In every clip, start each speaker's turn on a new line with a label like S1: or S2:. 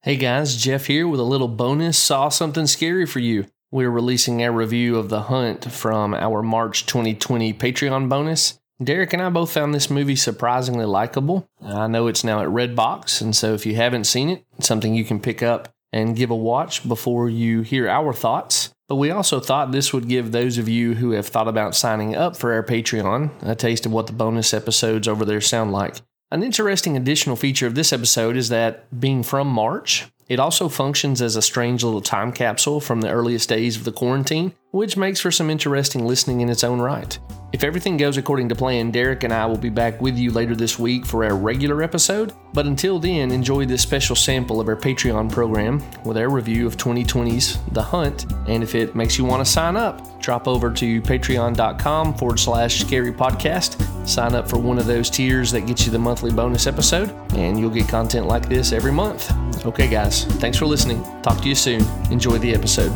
S1: Hey guys, Jeff here with a little bonus Saw Something Scary for you. We're releasing our review of The Hunt from our March 2020 Patreon bonus. Derek and I both found this movie surprisingly likable. I know it's now at Redbox, and so if you haven't seen it, it's something you can pick up and give a watch before you hear our thoughts. But we also thought this would give those of you who have thought about signing up for our Patreon a taste of what the bonus episodes over there sound like. An interesting additional feature of this episode is that, being from March, it also functions as a strange little time capsule from the earliest days of the quarantine, which makes for some interesting listening in its own right. If everything goes according to plan, Derek and I will be back with you later this week for our regular episode, but until then, enjoy this special sample of our Patreon program with our review of 2020's The Hunt, and if it makes you want to sign up, drop over to patreon.com/scary podcast, sign up for one of those tiers that gets you the monthly bonus episode, and you'll get content like this every month. Okay guys, thanks for listening. Talk to you soon. Enjoy the episode.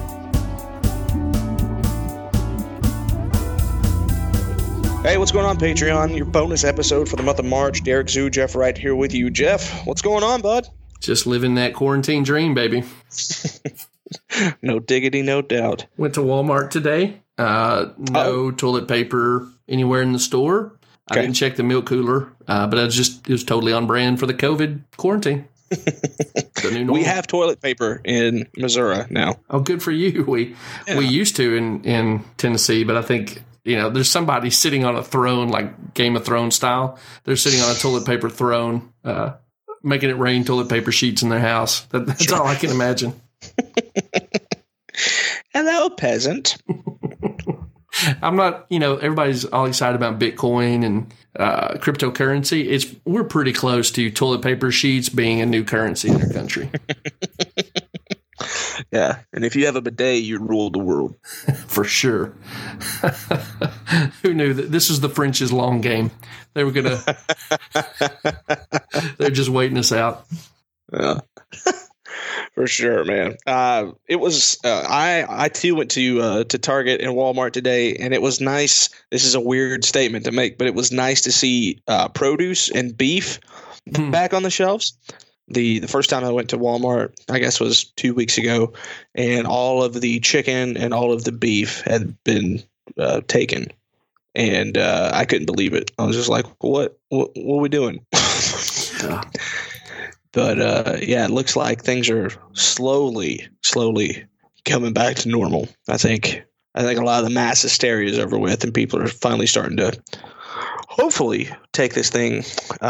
S2: Hey, what's going on, Patreon? Your bonus episode for the month of March. Derek Zoo, Jeff Wright here with you. Jeff, what's going on, bud?
S1: Just living that quarantine dream, baby.
S2: No diggity, no doubt.
S1: Went to Walmart today. No toilet paper anywhere in the store. I didn't check the milk cooler, but it was totally on brand for the COVID quarantine. The new normal.
S2: We have toilet paper in Missouri now.
S1: Oh, good for you. We used to in Tennessee, but I think, there's somebody sitting on a throne, like Game of Thrones style. They're sitting on a toilet paper throne, making it rain toilet paper sheets in their house. That's all I can imagine.
S2: Hello, peasant.
S1: I'm not, everybody's all excited about Bitcoin and cryptocurrency. We're pretty close to toilet paper sheets being a new currency in our country.
S2: Yeah, and if you have a bidet, you rule the world.
S1: For sure. Who knew that this is the French's long game? They were they're just waiting us out.
S2: Yeah. For sure, man. It was. I too went to Target and Walmart today, and it was nice. This is a weird statement to make, but it was nice to see produce and beef back on the shelves. The first time I went to Walmart, I guess, was 2 weeks ago, and all of the chicken and all of the beef had been taken, and I couldn't believe it. I was just like, "What are we doing?"
S1: Yeah.
S2: But it looks like things are slowly coming back to normal. I think a lot of the mass hysteria is over with, and people are finally starting to hopefully take this thing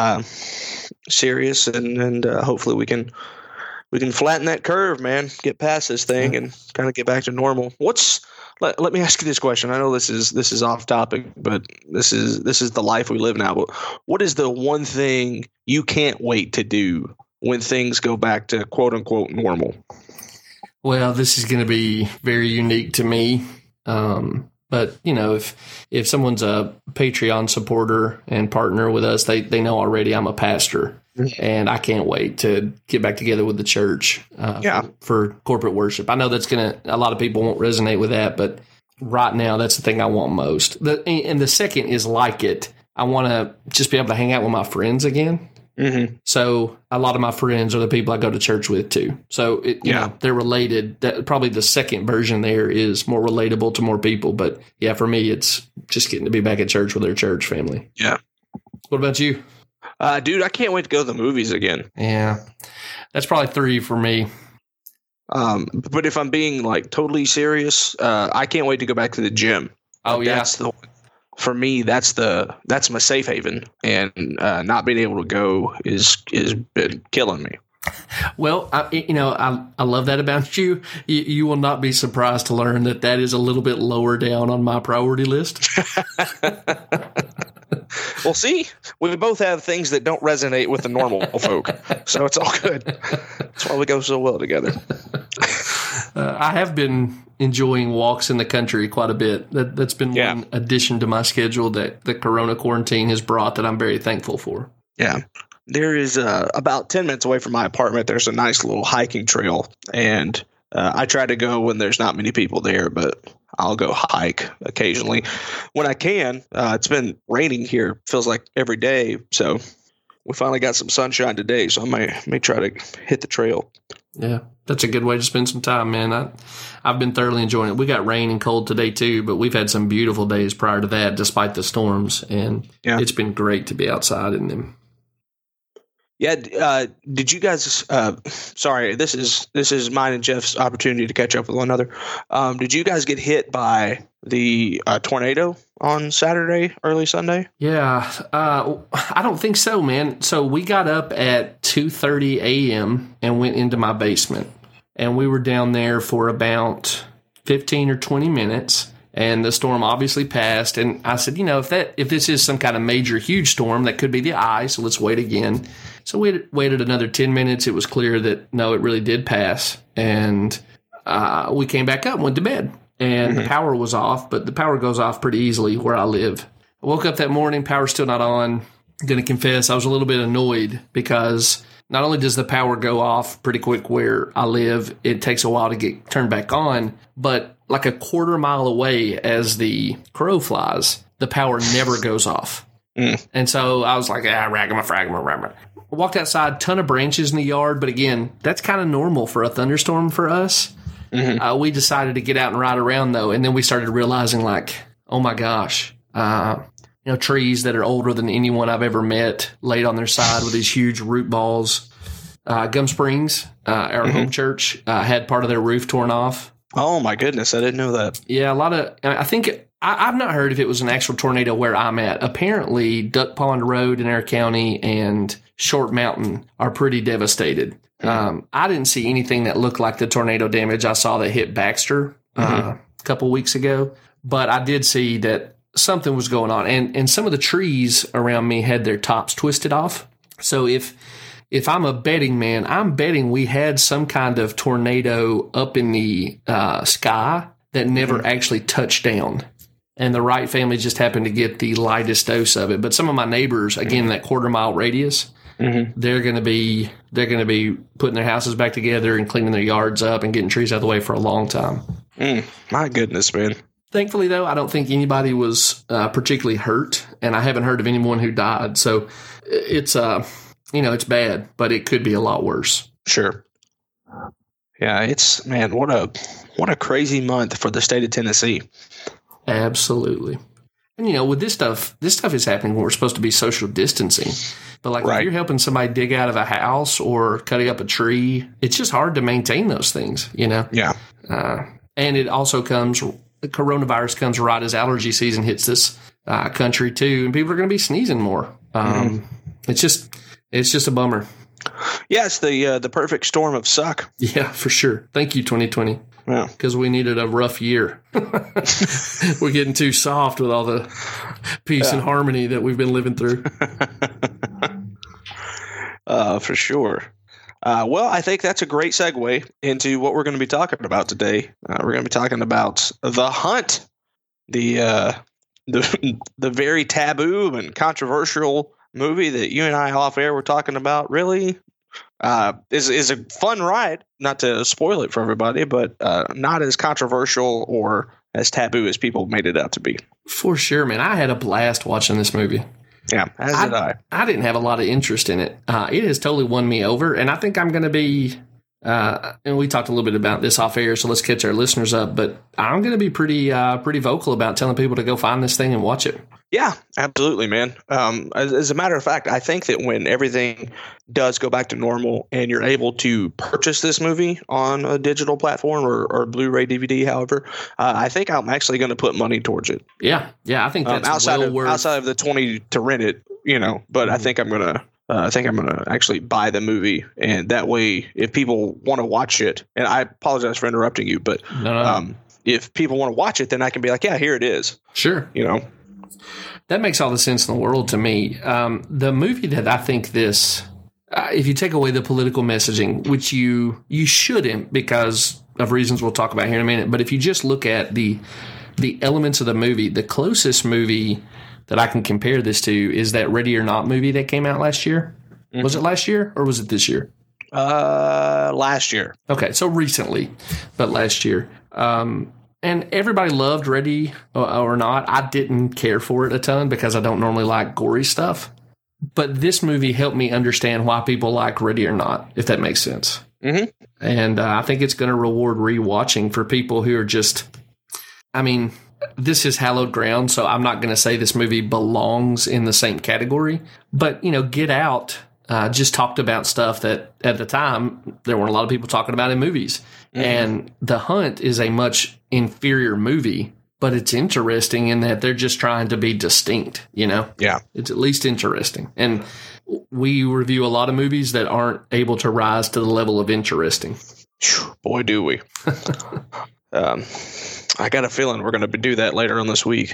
S2: serious, and hopefully we can flatten that curve, man. Get past this thing and kind of get back to normal. Let me ask you this question. I know this is off topic, but this is the life we live now. But what is the one thing you can't wait to do when things go back to quote unquote normal?
S1: Well, this is going to be very unique to me. But if someone's a Patreon supporter and partner with us, they know already I'm a pastor, and I can't wait to get back together with the church for corporate worship. I know a lot of people won't resonate with that, but right now that's the thing I want most. And the second is like it. I want to just be able to hang out with my friends again. Mm-hmm. So a lot of my friends are the people I go to church with too. So they're related. That probably the second version there is more relatable to more people. But yeah, for me, it's just getting to be back at church with their church family.
S2: Yeah.
S1: What about you?
S2: Dude, I can't wait to go to the movies again.
S1: Yeah, that's probably 3 for me.
S2: But if I'm being like totally serious, I can't wait to go back to the gym.
S1: Oh yeah.
S2: For me, that's my safe haven, and not being able to go is been killing me.
S1: Well, I love that about you. You will not be surprised to learn that is a little bit lower down on my priority list.
S2: Well, see, we both have things that don't resonate with the normal folk, so it's all good. That's why we go so well together.
S1: I have been enjoying walks in the country quite a bit. That's been one addition to my schedule that the Corona quarantine has brought that I'm very thankful for.
S2: Yeah. There is about 10 minutes away from my apartment, there's a nice little hiking trail, and I try to go when there's not many people there, but I'll go hike occasionally when I can. It's been raining here, feels like every day, so we finally got some sunshine today, so I may try to hit the trail.
S1: Yeah, that's a good way to spend some time, man. I've been thoroughly enjoying it. We got rain and cold today, too, but we've had some beautiful days prior to that, despite the storms, and It's been great to be outside in them.
S2: Yeah, did you guys? Sorry, this is mine and Jeff's opportunity to catch up with one another. Did you guys get hit by the tornado on Saturday, early Sunday?
S1: Yeah, I don't think so, man. So we got up at 2:30 a.m. and went into my basement, and we were down there for about 15 or 20 minutes. And the storm obviously passed. And I said, if this is some kind of major, huge storm, that could be the eye. So let's wait again. So we waited another 10 minutes. It was clear that, no, it really did pass. And we came back up and went to bed. And the power was off, but the power goes off pretty easily where I live. I woke up that morning, power's still not on. I'm going to confess, I was a little bit annoyed because not only does the power go off pretty quick where I live, it takes a while to get turned back on, but like a quarter mile away as the crow flies, the power never goes off. And so I was like, ragama. I walked outside, ton of branches in the yard, but again, that's kind of normal for a thunderstorm for us. We decided to get out and ride around, though, and then we started realizing, like, oh my gosh, trees that are older than anyone I've ever met laid on their side with these huge root balls. Gum Springs, our home church, had part of their roof torn off.
S2: Oh, my goodness. I didn't know that.
S1: Yeah, I think I've not heard if it was an actual tornado where I'm at. Apparently, Duck Pond Road in our county and Short Mountain are pretty devastated. I didn't see anything that looked like the tornado damage I saw that hit Baxter a couple weeks ago, but I did see that something was going on. And some of the trees around me had their tops twisted off. So if I'm a betting man, I'm betting we had some kind of tornado up in the sky that never actually touched down. And the Wright family just happened to get the lightest dose of it. But some of my neighbors, again, that quarter-mile radius, they're going to be putting their houses back together and cleaning their yards up and getting trees out of the way for a long time.
S2: My goodness, man.
S1: Thankfully, though, I don't think anybody was particularly hurt, and I haven't heard of anyone who died. So it's it's bad, but it could be a lot worse.
S2: Sure. Yeah, man, what a crazy month for the state of Tennessee.
S1: Absolutely. And, with this stuff is happening when we're supposed to be social distancing. But, if you're helping somebody dig out of a house or cutting up a tree, it's just hard to maintain those things,
S2: Yeah.
S1: And it also coronavirus comes right as allergy season hits this country, too. And people are going to be sneezing more. It's just a bummer.
S2: Yeah, it's the perfect storm of suck.
S1: Yeah, for sure. Thank you, 2020.
S2: Yeah.
S1: Because we needed a rough year. We're getting too soft with all the peace and harmony that we've been living through.
S2: For sure. Well, I think that's a great segue into what we're going to be talking about today. We're going to be talking about The Hunt, the very taboo and controversial movie that you and I off air were talking about. Really is a fun ride. Not to spoil it for everybody, but not as controversial or as taboo as people made it out to be.
S1: For sure, man. I had a blast watching this movie.
S2: Yeah, as did I.
S1: I didn't have a lot of interest in it. It has totally won me over, and I think I'm going to be and we talked a little bit about this off air, so let's catch our listeners up, but I'm going to be pretty vocal about telling people to go find this thing and watch it.
S2: Yeah, absolutely, man. As a matter of fact, I think that when everything does go back to normal and you're able to purchase this movie on a digital platform or Blu-ray DVD, however, I think I'm actually going to put money towards it.
S1: Yeah, I think that's
S2: outside of the 20 to rent it, but I think I'm going to actually buy the movie, and that way, if people want to watch it, and I apologize for interrupting you, but
S1: no.
S2: If people want to watch it, then I can be like, yeah, here it is.
S1: Sure. That makes all the sense in the world to me. The movie that I think this, if you take away the political messaging, which you shouldn't because of reasons we'll talk about here in a minute, but if you just look at the elements of the movie, the closest movie that I can compare this to is that Ready or Not movie that came out last year. Mm-hmm. Was it last year or was it this year?
S2: Last year.
S1: Okay, so recently, but last year. And everybody loved Ready or Not. I didn't care for it a ton because I don't normally like gory stuff. But this movie helped me understand why people like Ready or Not, if that makes sense.
S2: Mm-hmm.
S1: And I think it's going to reward rewatching for people who are just, I mean, this is hallowed ground, so I'm not going to say this movie belongs in the same category. But, Get Out just talked about stuff that at the time there weren't a lot of people talking about in movies. Mm-hmm. And The Hunt is a much inferior movie, but it's interesting in that they're just trying to be distinct,
S2: Yeah.
S1: It's at least interesting. And we review a lot of movies that aren't able to rise to the level of interesting.
S2: Boy, do we. I got a feeling we're going to do that later on this week.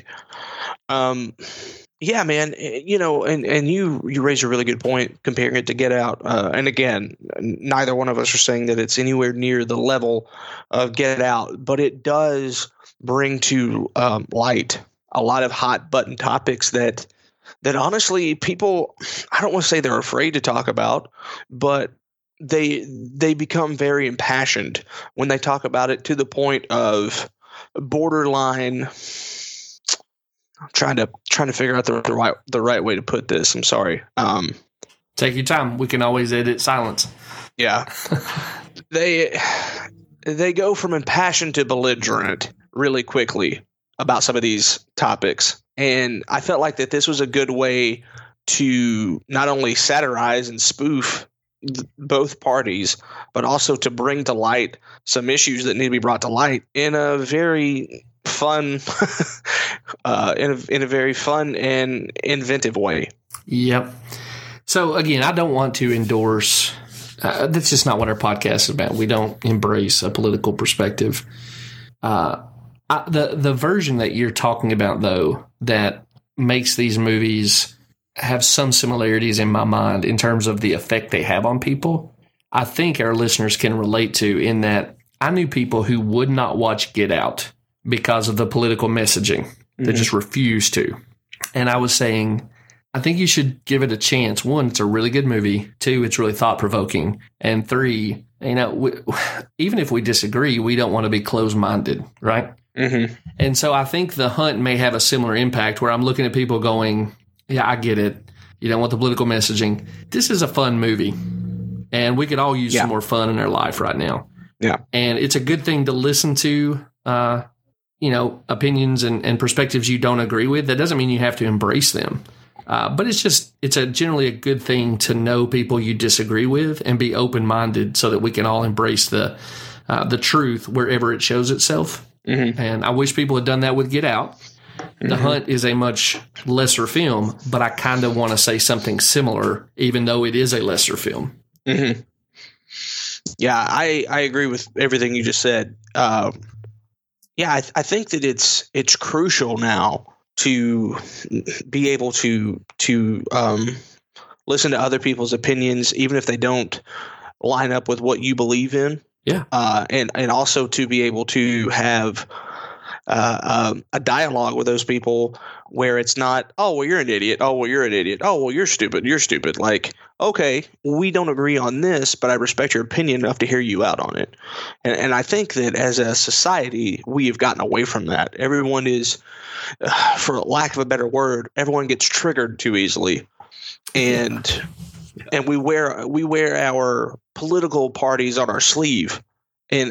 S2: Yeah, man, and you raise a really good point comparing it to Get Out. And again, neither one of us are saying that it's anywhere near the level of Get Out, but it does bring to light a lot of hot button topics that honestly people, I don't want to say they're afraid to talk about, but they become very impassioned when they talk about it, to the point of borderline. I'm trying to figure out the right way to put this. I'm sorry.
S1: Take your time. We can always edit silence.
S2: Yeah. They go from impassioned to belligerent really quickly about some of these topics. And I felt like that this was a good way to not only satirize and spoof both parties, but also to bring to light some issues that need to be brought to light in a very fun, in a very fun and inventive way.
S1: Yep. So again, I don't want to endorse. That's just not what our podcast is about. We don't embrace a political perspective. The version that you're talking about, though, that makes these movies have some similarities in my mind in terms of the effect they have on people, I think our listeners can relate to, in that I knew people who would not watch Get Out because of the political messaging. They just refused to. And I was saying, I think you should give it a chance. One, it's a really good movie. Two, it's really thought-provoking. And three, even if we disagree, we don't want to be closed-minded, right?
S2: Mm-hmm.
S1: And so I think The Hunt may have a similar impact, where I'm looking at people going, yeah, I get it. You don't want the political messaging. This is a fun movie, and we could all use some more fun in our life right now.
S2: Yeah. And
S1: it's a good thing to listen to, opinions and perspectives you don't agree with. That doesn't mean you have to embrace them. But it's generally a good thing to know people you disagree with and be open-minded, so that we can all embrace the truth wherever it shows itself.
S2: Mm-hmm.
S1: And I wish people had done that with Get Out. The Hunt is a much lesser film, but I kind of want to say something similar, even though it is a lesser film.
S2: Mm-hmm. Yeah, I agree with everything you just said. I think that it's crucial now to be able to listen to other people's opinions, even if they don't line up with what you believe in.
S1: Yeah.
S2: And also to be able to have a dialogue with those people where it's not, oh, well, you're an idiot. Oh, well, you're an idiot. Oh, well, you're stupid. You're stupid. Like, okay, we don't agree on this, but I respect your opinion enough to hear you out on it. And I think that as a society, we have gotten away from that. Everyone is, for lack of a better word, everyone gets triggered too easily. And we wear our political parties on our sleeve. And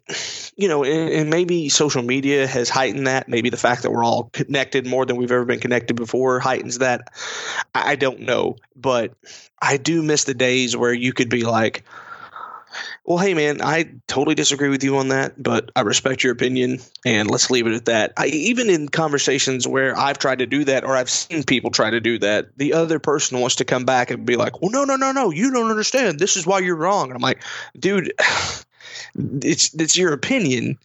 S2: and maybe social media has heightened that. Maybe the fact that we're all connected more than we've ever been connected before heightens that. I don't know. But I do miss the days where you could be like, well, hey, man, I totally disagree with you on that, but I respect your opinion, and let's leave it at that. Even in conversations where I've tried to do that, or I've seen people try to do that, the other person wants to come back and be like, well, no, you don't understand. This is why you're wrong. And I'm like, dude, it's your opinion.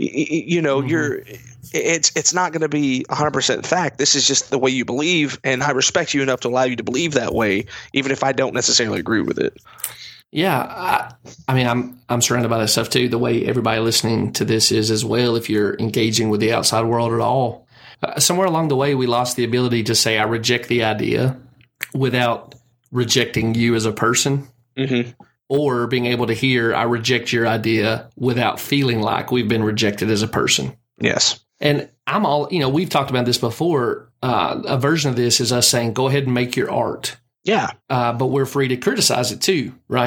S2: It's not going to be 100% fact. This is just the way you believe, and I respect you enough to allow you to believe that way, even if I don't necessarily agree with it.
S1: Yeah, I mean, I'm surrounded by that stuff too. The way everybody listening to this is as well. If you're engaging with the outside world at all, somewhere along the way, we lost the ability to say, I reject the idea without rejecting you as a person.
S2: Mm-hmm.
S1: Or being able to hear, I reject your idea without feeling like we've been rejected as a person.
S2: Yes.
S1: And we've talked about this before. A version of this is us saying, go ahead and make your art.
S2: Yeah.
S1: But we're free to criticize it too, right?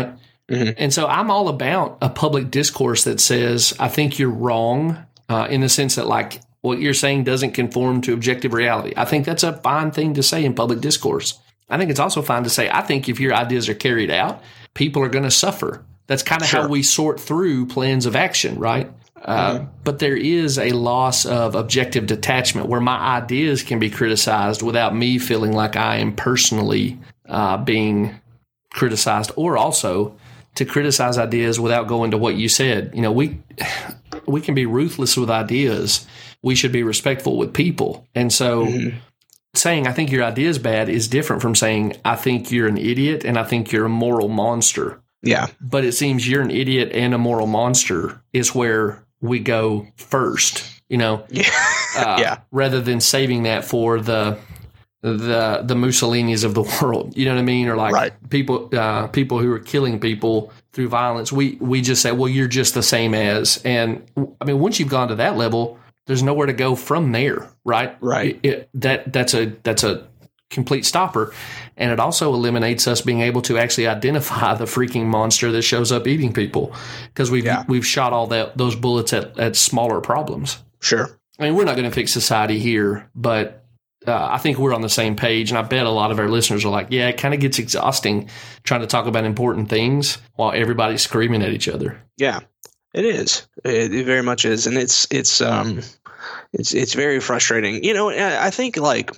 S1: And so I'm all about a public discourse that says, I think you're wrong, in the sense that, like, what you're saying doesn't conform to objective reality. I think that's a fine thing to say in public discourse. I think it's also fine to say, I think if your ideas are carried out, people are going to suffer. That's kind of how we sort through plans of action, right? But there is a loss of objective detachment where my ideas can be criticized without me feeling like I am personally being criticized, or also to criticize ideas without going to what you said. You know, we can be ruthless with ideas. We should be respectful with people. And so saying I think your idea is bad is different from saying I think you're an idiot and I think you're a moral monster.
S2: Yeah.
S1: But it seems you're an idiot and a moral monster is where we go first, you know, rather than saving that for the Mussolinis of the world, you know what I mean? Or like people who are killing people through violence. We just say, well, you're just the same as, and I mean, once you've gone to that level, there's nowhere to go from there. Right. Right. That's a complete stopper. And it also eliminates us being able to actually identify the freaking monster that shows up eating people, because we've shot all those bullets at smaller problems.
S2: Sure.
S1: I mean, we're not going to fix society here, but I think we're on the same page. And I bet a lot of our listeners are like, yeah, it kind of gets exhausting trying to talk about important things while everybody's screaming at each other.
S2: Yeah, it is. It very much is. And it's very frustrating. You know, I think like,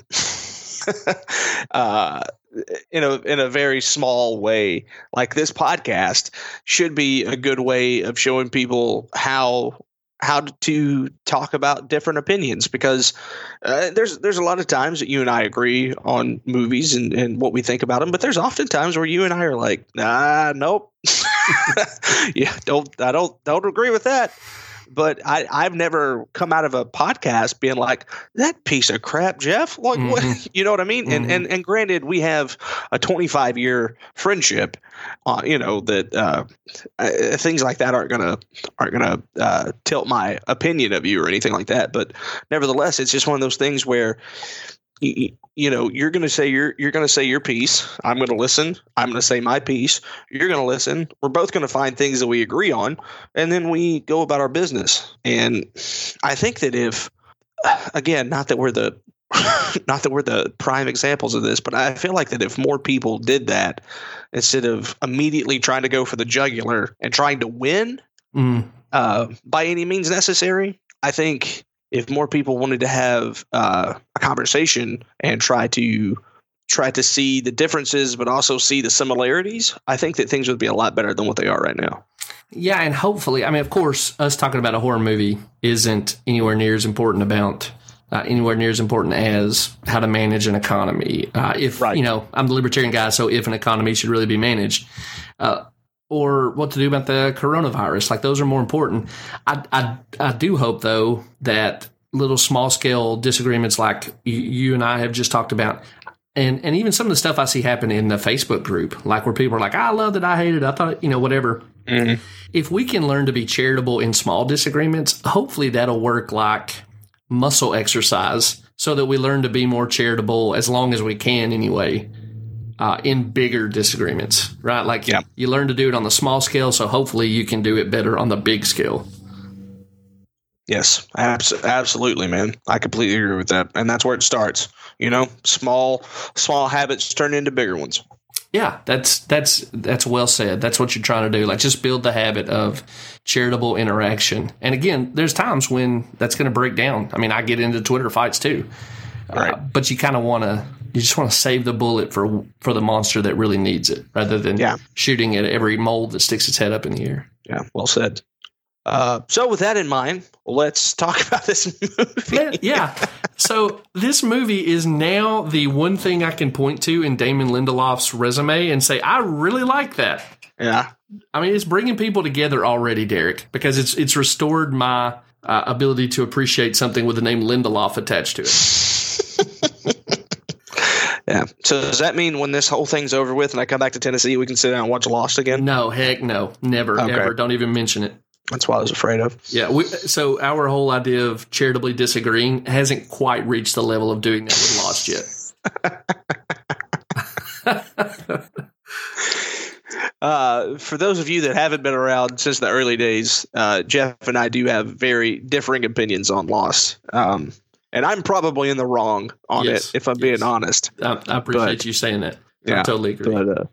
S2: in a very small way, like this podcast should be a good way of showing people how to talk about different opinions, because there's a lot of times that you and I agree on movies and what we think about them, but there's often times where you and I are like, nope, yeah, I don't agree with that. But I've never come out of a podcast being like, that piece of crap, Jeff. Like, what? You know what I mean? Mm-hmm. And granted, we have a 25-year friendship. You know that things like that aren't gonna tilt my opinion of you or anything like that. But nevertheless, it's just one of those things where you know, you're going to say your piece. I'm going to listen. I'm going to say my piece. You're going to listen. We're both going to find things that we agree on, and then we go about our business. And I think that if, again, not that we're the prime examples of this, but I feel like that if more people did that instead of immediately trying to go for the jugular and trying to win by any means necessary, I think if more people wanted to have a conversation and try to see the differences, but also see the similarities, I think that things would be a lot better than what they are right now.
S1: Yeah, and hopefully, I mean, of course, us talking about a horror movie isn't anywhere near as important as how to manage an economy. You know, I'm the libertarian guy, so if an economy should really be managed, or what to do about the coronavirus. Like, those are more important. I do hope, though, that little small-scale disagreements like you and I have just talked about, and even some of the stuff I see happen in the Facebook group, like where people are like, I love it, I hate it, I thought, you know, whatever. Mm-hmm. If we can learn to be charitable in small disagreements, hopefully that'll work like muscle exercise so that we learn to be more charitable as long as we can anyway. In bigger disagreements, right? Like you learn to do it on the small scale, so hopefully you can do it better on the big scale.
S2: Yes, absolutely, man. I completely agree with that. And that's where it starts. You know, small habits turn into bigger ones.
S1: Yeah, that's well said. That's what you're trying to do. Like, just build the habit of charitable interaction. And again, there's times when that's going to break down. I mean, I get into Twitter fights too. Right. But you kind of you just want to save the bullet for the monster that really needs it, rather than shooting at every mold that sticks its head up in the air.
S2: Yeah, well said. So with that in mind, let's talk about this movie.
S1: Yeah. So this movie is now the one thing I can point to in Damon Lindelof's resume and say, I really like that.
S2: Yeah.
S1: I mean, it's bringing people together already, Derek, because it's restored my ability to appreciate something with the name Lindelof attached to it.
S2: Yeah. So does that mean when this whole thing's over with and I come back to Tennessee, we can sit down and watch Lost again?
S1: No, heck no. Never, ever. Don't even mention it.
S2: That's what I was afraid of.
S1: Yeah. So our whole idea of charitably disagreeing hasn't quite reached the level of doing that with Lost yet.
S2: For those of you that haven't been around since the early days, Jeff and I do have very differing opinions on Lost. And I'm probably in the wrong on it, if I'm being honest.
S1: I appreciate you saying that.
S2: Yeah,
S1: I totally agree.
S2: But,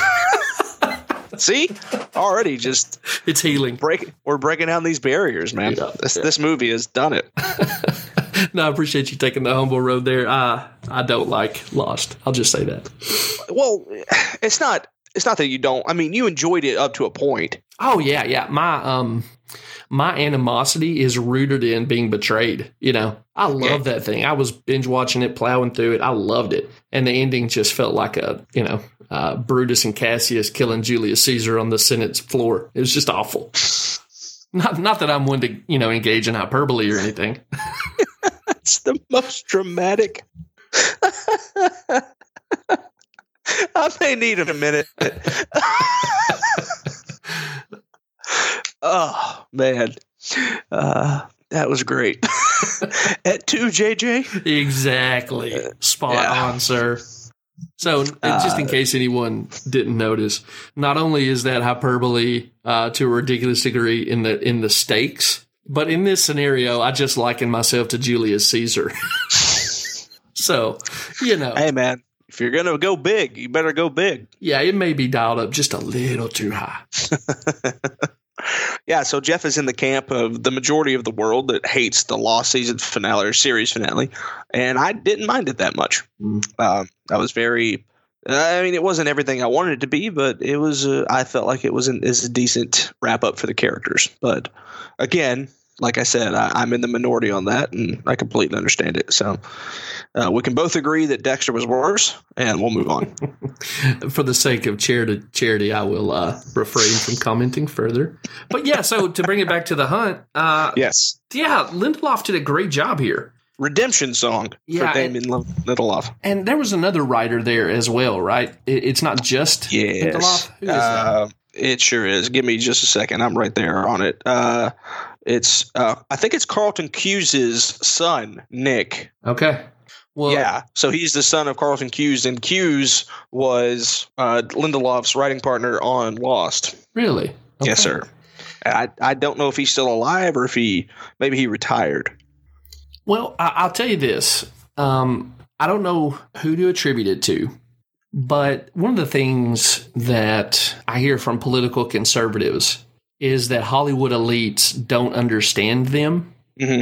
S2: see, already just
S1: it's healing.
S2: We're breaking down these barriers, man. Yeah, this movie has done it.
S1: No, I appreciate you taking the humble road there. I don't like Lost. I'll just say that.
S2: Well, it's not that you don't. I mean, you enjoyed it up to a point.
S1: Oh yeah. My animosity is rooted in being betrayed. You know, I love that thing. I was binge watching it, plowing through it. I loved it, and the ending just felt like Brutus and Cassius killing Julius Caesar on the Senate floor. It was just awful. Not that I'm one to engage in hyperbole or anything.
S2: It's the most dramatic. I may need a minute. Oh man, that was great. At 2, JJ.
S1: Exactly, spot on, sir. So, just in case anyone didn't notice, not only is that hyperbole to a ridiculous degree in the stakes, but in this scenario, I just liken myself to Julius Caesar. So,
S2: hey man, if you're gonna go big, you better go big.
S1: Yeah, it may be dialed up just a little too high.
S2: Yeah, so Jeff is in the camp of the majority of the world that hates the Lost season finale or series finale, and I didn't mind it that much. I was very. I mean, it wasn't everything I wanted it to be, but it was. I felt like it was a decent wrap up for the characters. But again, like I said, I'm in the minority on that, and I completely understand it. So we can both agree that Dexter was worse, and we'll move on.
S1: For the sake of charity, I will refrain from commenting further. But yeah, so to bring it back to the hunt,
S2: yes,
S1: yeah, Lindelof did a great job here.
S2: Redemption song for Damon Lindelof.
S1: And there was another writer there as well, right? It's not just Lindelof? Who is that?
S2: It sure is. Give me just a second. I'm right there on it. It's I think it's Carlton Cuse' son, Nick.
S1: Okay. Well,
S2: yeah. So he's the son of Carlton Cuse, and Cuse was Lindelof's writing partner on Lost.
S1: Really? Okay.
S2: Yes, sir. I don't know if he's still alive or if maybe he retired.
S1: Well, I'll tell you this. I don't know who to attribute it to, but one of the things that I hear from political conservatives is that Hollywood elites don't understand them.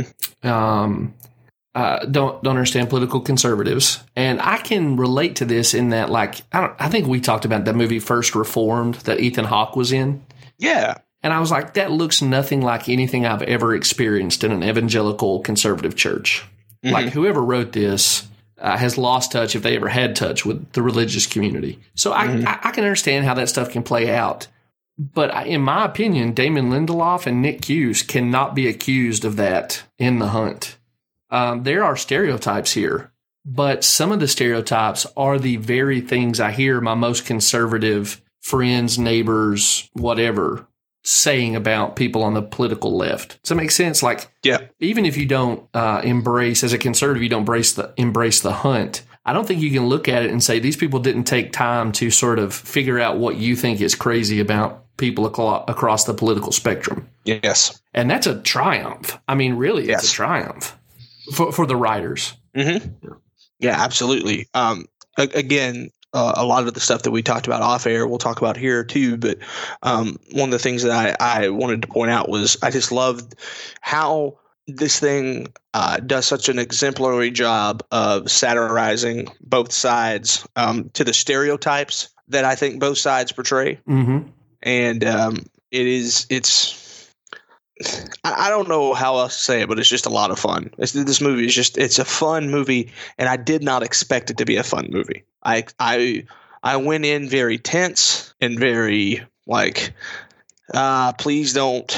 S1: Mm-hmm. Don't understand political conservatives, and I can relate to this in that, like, I think we talked about that movie First Reformed that Ethan Hawke was in.
S2: Yeah.
S1: And I was like, that looks nothing like anything I've ever experienced in an evangelical conservative church. Mm-hmm. Like, whoever wrote this has lost touch, if they ever had touch, with the religious community. So I can understand how that stuff can play out. But in my opinion, Damon Lindelof and Nick Cuse cannot be accused of that in The Hunt. There are stereotypes here, but some of the stereotypes are the very things I hear my most conservative friends, neighbors, whatever, saying about people on the political left. Does that make sense? Like,
S2: yeah.
S1: Even if you don't embrace, as a conservative, you don't embrace the Hunt, I don't think you can look at it and say these people didn't take time to sort of figure out what you think is crazy about people across the political spectrum.
S2: Yes.
S1: And that's a triumph. I mean, really, it's a triumph for the writers.
S2: Mm-hmm. Yeah, absolutely. Again, a lot of the stuff that we talked about off air, we'll talk about here too. But one of the things that I wanted to point out was I just loved how this thing does such an exemplary job of satirizing both sides to the stereotypes that I think both sides portray. Mm-hmm. And I don't know how else to say it, but it's just a lot of fun. This movie is it's a fun movie, and I did not expect it to be a fun movie. I went in very tense and very like, please don't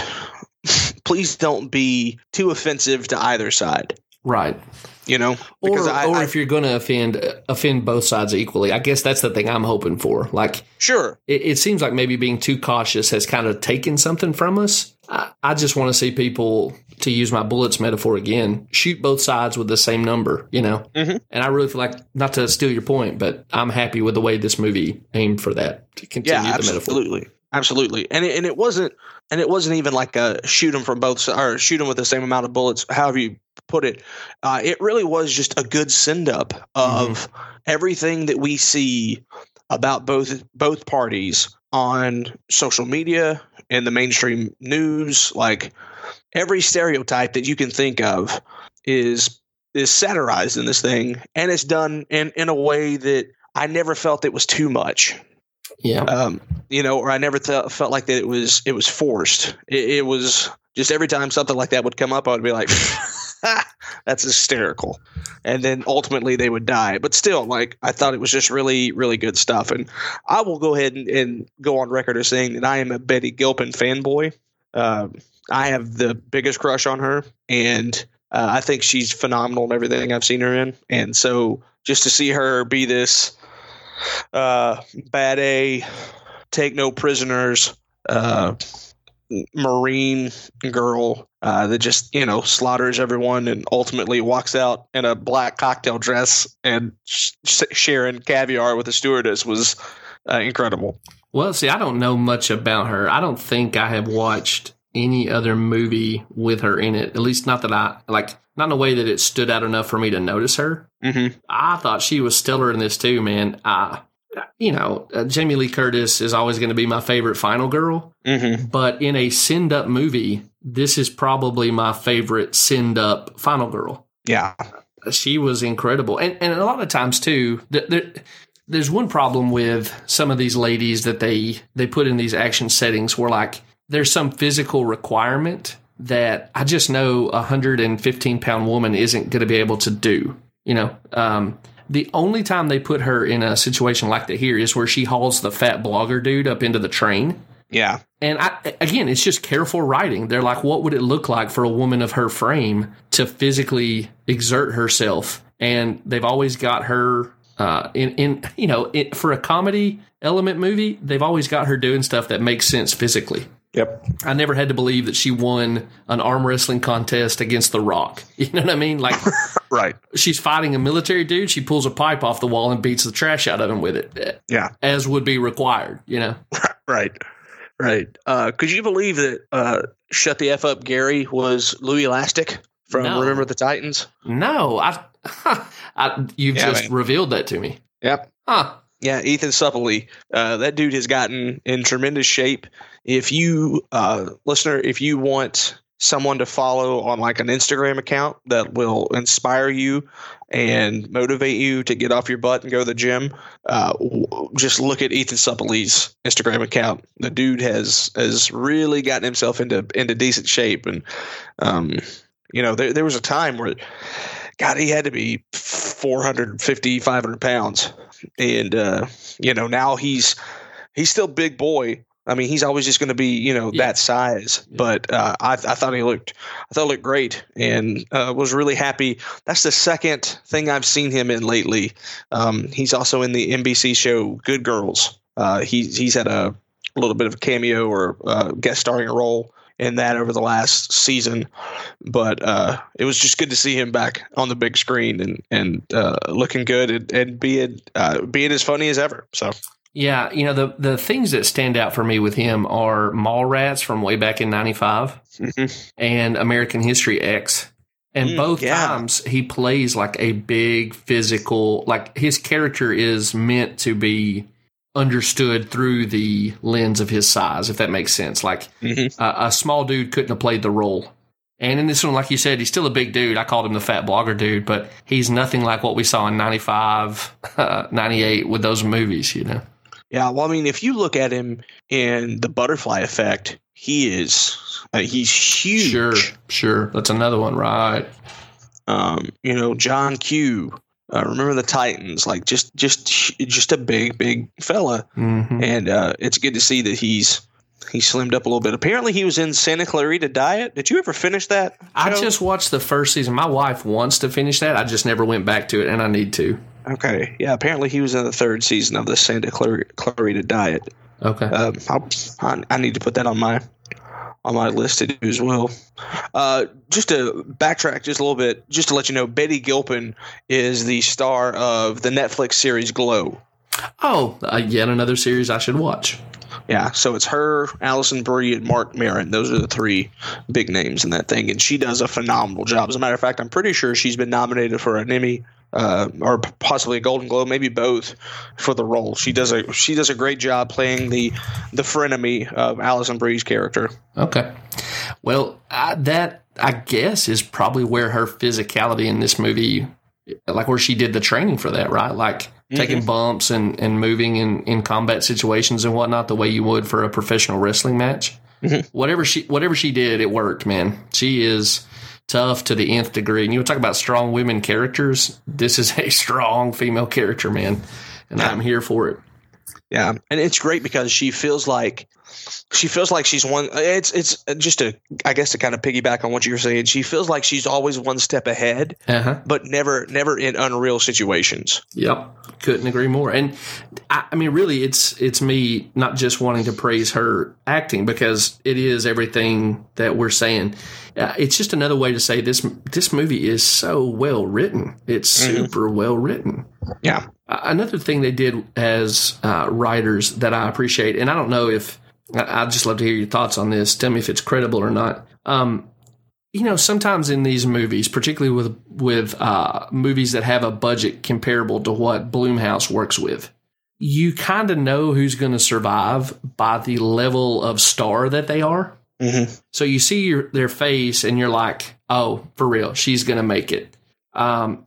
S2: be too offensive to either side.
S1: Right.
S2: You know,
S1: because or if you're going to offend both sides equally, I guess that's the thing I'm hoping for. Like,
S2: sure,
S1: it seems like maybe being too cautious has kind of taken something from us. I just want to see people, to use my bullets metaphor again, shoot both sides with the same number, Mm-hmm. And I really feel like, not to steal your point, but I'm happy with the way this movie aimed for that, to continue the metaphor.
S2: Absolutely. And it wasn't even like a shoot them from both sides, or shoot them with the same amount of bullets, however you put it. It really was just a good send up of everything that we see about both parties on social media and the mainstream news. Like, every stereotype that you can think of is satirized in this thing, and it's done in a way that I never felt it was too much.
S1: Yeah.
S2: Or I never felt like that it was forced. It was just, every time something like that would come up, I would be like, that's hysterical. And then ultimately they would die. But still, like, I thought it was just really, really good stuff. And I will go ahead and go on record as saying that I am a Betty Gilpin fanboy. I have the biggest crush on her, and I think she's phenomenal in everything I've seen her in. And so just to see her be this bad A, take no prisoners, Marine girl that just slaughters everyone and ultimately walks out in a black cocktail dress and sharing caviar with the stewardess was incredible.
S1: Well, see, I don't know much about her. I don't think I have watched any other movie with her in it, at least not that I like, not in a way that it stood out enough for me to notice her.
S2: Mm-hmm.
S1: I thought she was stellar in this too, man. Jamie Lee Curtis is always going to be my favorite final girl, but in a send up movie, this is probably my favorite send up final girl.
S2: Yeah.
S1: She was incredible. And a lot of times too, there's one problem with some of these ladies that they put in these action settings where, like, there's some physical requirement that I just know a 115-pound woman isn't going to be able to do. The only time they put her in a situation like that here is where she hauls the fat blogger dude up into the train.
S2: Yeah.
S1: And again, it's just careful writing. They're like, what would it look like for a woman of her frame to physically exert herself? And they've always got her for a comedy element movie, they've always got her doing stuff that makes sense physically.
S2: Yep.
S1: I never had to believe that she won an arm wrestling contest against The Rock. You know what I mean? Like,
S2: right. She's
S1: fighting a military dude. She pulls a pipe off the wall and beats the trash out of him with it.
S2: Yeah.
S1: As would be required,
S2: Right. Could you believe that Shut the F Up Gary was Louis Elastic from Remember the Titans?
S1: No. You've just revealed that to me.
S2: Yep.
S1: Huh.
S2: Yeah, Ethan Suplee. That dude has gotten in tremendous shape. If you, listener, if you want someone to follow on like an Instagram account that will inspire you and motivate you to get off your butt and go to the gym, just look at Ethan Supplee's Instagram account. The dude has really gotten himself into decent shape. And, there was a time where, God, he had to be 450, 500 pounds. And, now he's still big boy. I mean, he's always just going to be, that size. Yeah. But I thought he looked great, and was really happy. That's the second thing I've seen him in lately. He's also in the NBC show Good Girls. He's had a little bit of a cameo or guest starring role in that over the last season. But it was just good to see him back on the big screen and looking good and being as funny as ever. So.
S1: Yeah, the things that stand out for me with him are Mallrats from way back in 95 and American History X. And both times he plays like a big physical, like his character is meant to be understood through the lens of his size, if that makes sense. Like a small dude couldn't have played the role. And in this one, like you said, he's still a big dude. I called him the fat blogger dude, but he's nothing like what we saw in 95, 98 with those movies,
S2: Yeah, well, I mean, if you look at him in The Butterfly Effect, he's huge.
S1: Sure. That's another one, right?
S2: John Q. Remember the Titans, like just a big fella, and it's good to see that he's slimmed up a little bit. Apparently, he was in Santa Clarita Diet. Did you ever finish that show?
S1: I just watched the first season. My wife wants to finish that. I just never went back to it, and I need to.
S2: Okay. Yeah, apparently he was in the third season of the Santa Clarita Diet.
S1: Okay.
S2: I need to put that on my on my list to do as well. Just to backtrack just a little bit, just to let you know, Betty Gilpin is the star of the Netflix series Glow.
S1: Oh, yet another series I should watch.
S2: Yeah, so it's her, Alison Brie, and Mark Maron. Those are the three big names in that thing, and she does a phenomenal job. As a matter of fact, I'm pretty sure she's been nominated for an Emmy or possibly a Golden Globe, maybe both, for the role. She does a great job playing the frenemy of Alison Brie's character.
S1: Okay, well, that I guess is probably where her physicality in this movie, like where she did the training for that, right? Like taking bumps and moving in combat situations and whatnot, the way you would for a professional wrestling match. Whatever she did, it worked, man. She is tough to the nth degree. And you talk about strong women characters. This is a strong female character, man. And I'm here for it.
S2: Yeah. And it's great because she feels like she's one. It's just I guess to kind of piggyback on what you were saying. She feels like she's always one step ahead, but never in unreal situations.
S1: Yep. Couldn't agree more. And I mean, really, it's me not just wanting to praise her acting, because it is everything that we're saying. It's just another way to say this movie is so well written. It's super well written.
S2: Yeah.
S1: Another thing they did as writers that I appreciate, and I don't know if I'd just love to hear your thoughts on this. Tell me if it's credible or not. Sometimes in these movies, particularly with movies that have a budget comparable to what Blumhouse works with, you kind of know who's going to survive by the level of star that they are. So you see their face and you're like, oh, for real, she's going to make it. And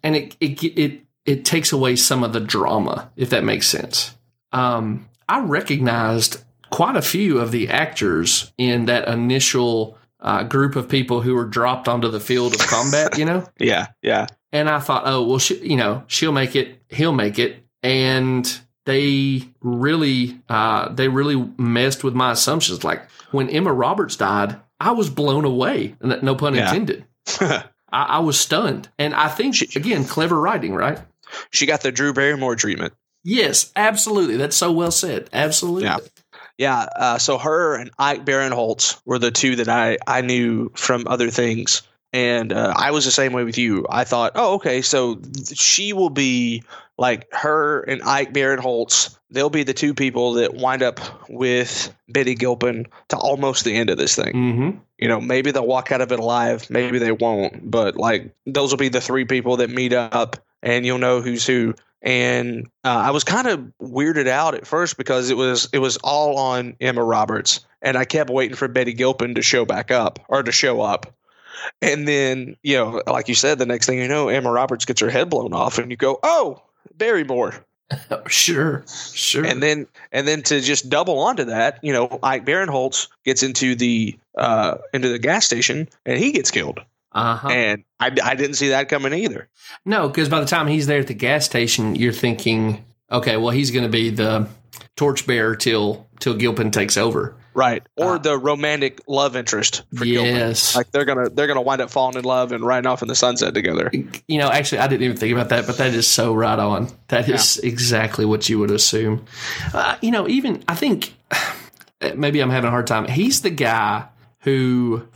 S1: it takes away some of the drama, if that makes sense. I recognized quite a few of the actors in that initial group of people who were dropped onto the field of combat,
S2: Yeah.
S1: And I thought, oh, well, she'll make it, he'll make it. And they really messed with my assumptions. Like when Emma Roberts died, I was blown away. No pun intended. I was stunned. And I think, again, clever writing, right?
S2: She got the Drew Barrymore treatment.
S1: Yes, absolutely. That's so well said. Absolutely.
S2: Yeah. So her and Ike Barinholtz were the two that I knew from other things. And I was the same way with you. I thought, oh, okay, so she will be like her and Ike Barinholtz. They'll be the two people that wind up with Betty Gilpin to almost the end of this thing. Maybe they'll walk out of it alive. Maybe they won't. But like those will be the three people that meet up, and you'll know who's who. And I was kind of weirded out at first because it was all on Emma Roberts, and I kept waiting for Betty Gilpin to show up. And then, like you said, the next thing you know, Emma Roberts gets her head blown off, and you go, "Oh, Barrymore."
S1: Sure.
S2: And then to just double onto that, Ike Barinholtz gets into the gas station, and he gets killed. And I didn't see that coming either.
S1: No, because by the time he's there at the gas station, you're thinking, okay, well, he's going to be the torchbearer till Gilpin takes over.
S2: Right. Or the romantic love interest for Gilpin. Like they're gonna wind up falling in love and riding off in the sunset togetder.
S1: Actually, I didn't even think about that, but that is so right on. That is exactly what you would assume. Even I think maybe I'm having a hard time. He's the guy who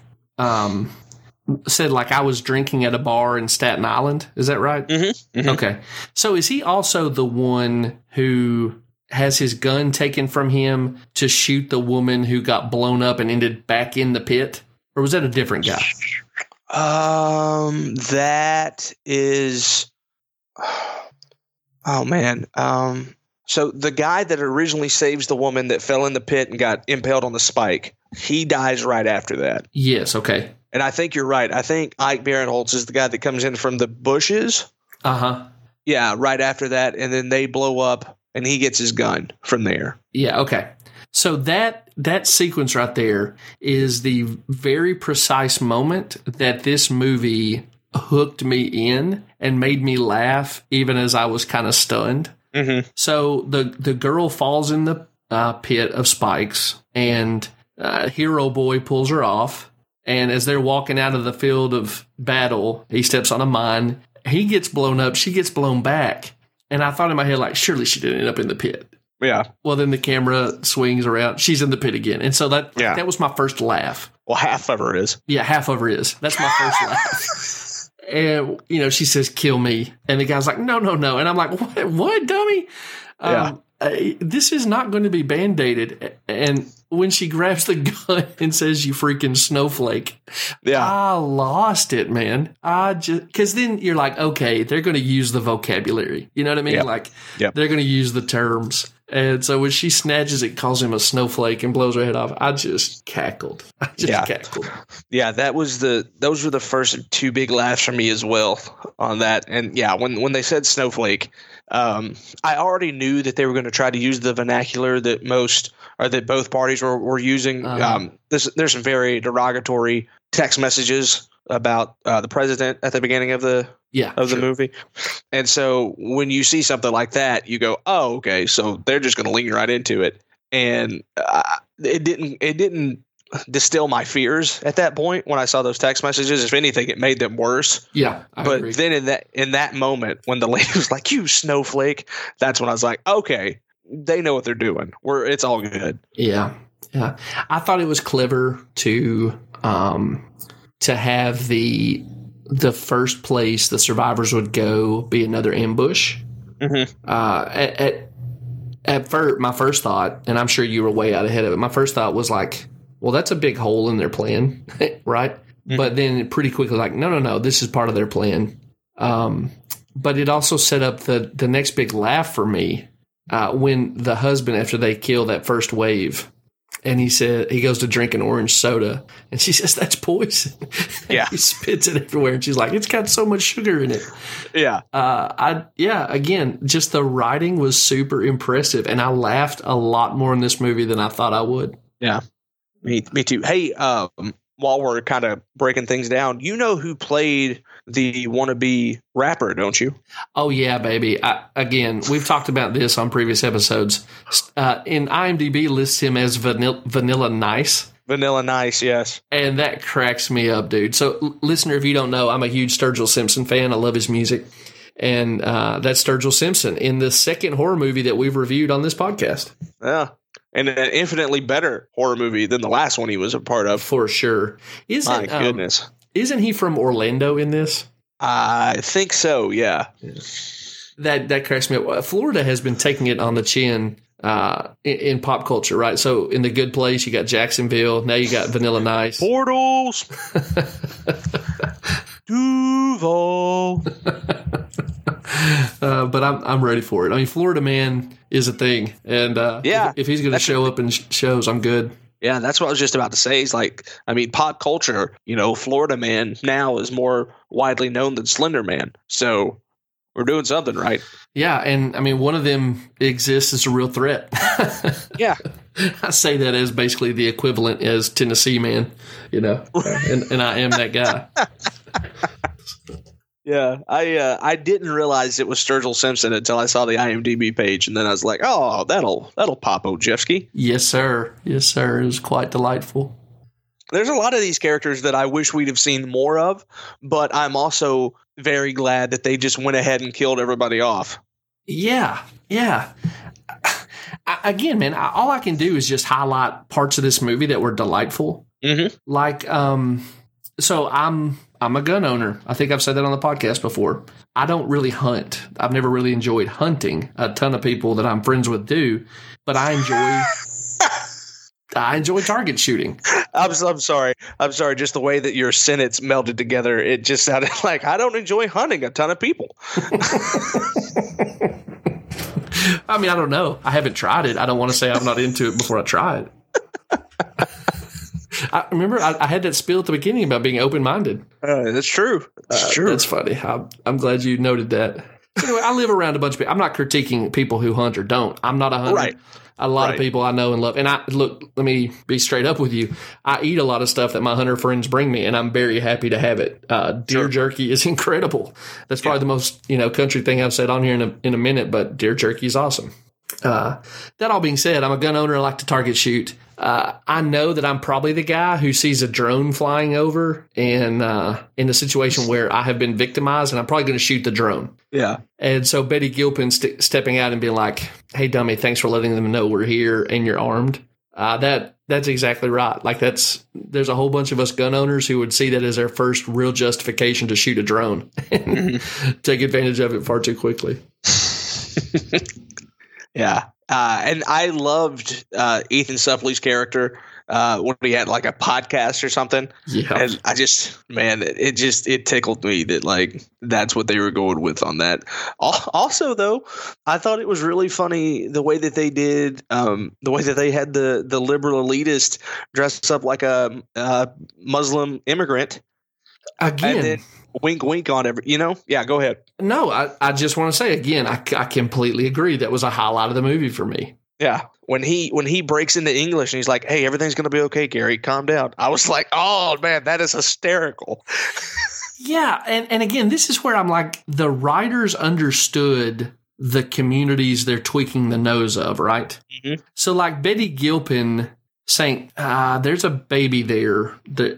S1: said, like, I was drinking at a bar in Staten Island. Is that right? Okay. So is he also the one who has his gun taken from him to shoot the woman who got blown up and ended back in the pit? Or was that a different guy?
S2: That is, oh man. So the guy that originally saves the woman that fell in the pit and got impaled on the spike, he dies right after that.
S1: Yes. Okay.
S2: And I think you're right. I think Ike Barinholtz is the guy that comes in from the bushes. Yeah. Right after that. And then they blow up. And he gets his gun from there.
S1: Yeah, okay. So that sequence right there is the very precise moment that this movie hooked me in and made me laugh even as I was kind of stunned. So the girl falls in the pit of spikes, and Hero Boy pulls her off. And as they're walking out of the field of battle, he steps on a mine. He gets blown up. She gets blown back. And I thought in my head, like, surely she didn't end up in the pit.
S2: Yeah.
S1: Well, then the camera swings around. She's in the pit again. And so that was my first laugh.
S2: Well, half of her is.
S1: Yeah, half of her is. That's my first laugh. And, you know, she says, kill me. And the guy's like, no. And I'm like, what dummy? This is not going to be Band-Aided. And when she grabs the gun and says, you freaking snowflake, I lost it, man. Because then you're like, okay, they're going to use the vocabulary. You know what I mean?
S2: Yep.
S1: Like, they're going to use the terms. And so when she snatches it, calls him a snowflake and blows her head off, I just cackled. Cackled.
S2: Yeah, those were the first two big laughs for me as well on that. And yeah, when they said snowflake, I already knew that they were going to try to use the vernacular that both parties were using. There's some very derogatory text messages about the president at the beginning of the movie. And so when you see something like that, you go, oh, okay, so they're just going to lean right into it. And it didn't distill my fears at that point when I saw those text messages. If anything, it made them worse.
S1: Yeah, I agree.
S2: Then in that moment when the lady was like, you snowflake, that's when I was like, okay, they know what they're doing. It's all good.
S1: Yeah. I thought it was clever to have the first place the survivors would go be another ambush. Mm-hmm. At first, my first thought, and I'm sure you were way out ahead of it, my first thought was like, well, that's a big hole in their plan, right? Mm-hmm. But then pretty quickly like, no, this is part of their plan. But it also set up the next big laugh for me when the husband, after they kill that first wave, and he goes to drink an orange soda, and she says, that's poison.
S2: Yeah.
S1: He spits it everywhere, and she's like, it's got so much sugar in it.
S2: Yeah.
S1: Again, just the writing was super impressive, and I laughed a lot more in this movie than I thought I would.
S2: Yeah. Me too. Hey, while we're kind of breaking things down, you know who played the wannabe rapper, don't you?
S1: Oh, yeah, baby. Again, we've talked about this on previous episodes. In IMDb, lists him as Vanilla Nice.
S2: Vanilla Nice, yes.
S1: And that cracks me up, dude. So, listener, if you don't know, I'm a huge Sturgill Simpson fan. I love his music. And that's Sturgill Simpson in the second horror movie that we've reviewed on this podcast.
S2: Yeah. And an infinitely better horror movie than the last one he was a part of.
S1: For sure.
S2: My goodness.
S1: Isn't he from Orlando in this?
S2: I think so, yeah.
S1: That cracks me up. Florida has been taking it on the chin in pop culture, right? So in The Good Place, you got Jacksonville. Now you got Vanilla Nice.
S2: Portals. Duval.
S1: But I'm ready for it. I mean, Florida Man is a thing. And if he's going to show up in shows, I'm good.
S2: Yeah, that's what I was just about to say. Is like, I mean, pop culture, Florida Man now is more widely known than Slender Man. So we're doing something right.
S1: Yeah, and I mean, one of them exists as a real threat.
S2: Yeah.
S1: I say that as basically the equivalent as Tennessee Man, and I am that guy.
S2: Yeah, I didn't realize it was Sturgill Simpson until I saw the IMDb page, and then I was like, oh, that'll pop Ojewski.
S1: Yes, sir. Yes, sir. It was quite delightful.
S2: There's a lot of these characters that I wish we'd have seen more of, but I'm also very glad that they just went ahead and killed everybody off. Yeah.
S1: Again, man, all I can do is just highlight parts of this movie that were delightful.
S2: Mm-hmm.
S1: Like, so I'm a gun owner. I think I've said that on the podcast before. I don't really hunt. I've never really enjoyed hunting. A ton of people that I'm friends with do, but I enjoy target shooting.
S2: I'm sorry. Just the way that your sentence melded together, it just sounded like I don't enjoy hunting a ton of people.
S1: I mean, I don't know. I haven't tried it. I don't want to say I'm not into it before I try it. I remember I had that spiel at the beginning about being open-minded.
S2: That's true. That's true.
S1: That's funny. I'm glad you noted that. Anyway, I live around a bunch of people. I'm not critiquing people who hunt or don't. I'm not a hunter.
S2: Right.
S1: A lot of people I know and love. And let me be straight up with you. I eat a lot of stuff that my hunter friends bring me, and I'm very happy to have it. Deer jerky is incredible. That's probably the most, country thing I've said on here in a minute, but deer jerky is awesome. That all being said, I'm a gun owner. I like to target shoot. I know that I'm probably the guy who sees a drone flying over and in a situation where I have been victimized, and I'm probably going to shoot the drone.
S2: Yeah.
S1: And so Betty Gilpin stepping out and being like, hey, dummy, thanks for letting them know we're here and you're armed. That's exactly right. Like there's a whole bunch of us gun owners who would see that as their first real justification to shoot a drone and take advantage of it far too quickly.
S2: Yeah. And I loved Ethan Suplee's character when he had like a podcast or something.
S1: Yeah.
S2: And I just, man, it tickled me that like that's what they were going with on that. Also, though, I thought it was really funny the way that they did, the way that they had the liberal elitist dressed up like a Muslim immigrant.
S1: Again.
S2: And then wink, wink on every, Yeah, go ahead.
S1: No, I just want to say again, I completely agree. That was a highlight of the movie for me.
S2: Yeah. When he breaks into English and he's like, "Hey, everything's going to be okay, Gary. Calm down." I was like, "Oh, man, that is hysterical."
S1: Yeah. And again, this is where I'm like, the writers understood the communities they're tweaking the nose of, right? Mm-hmm. So like Betty Gilpin saying, there's a baby there,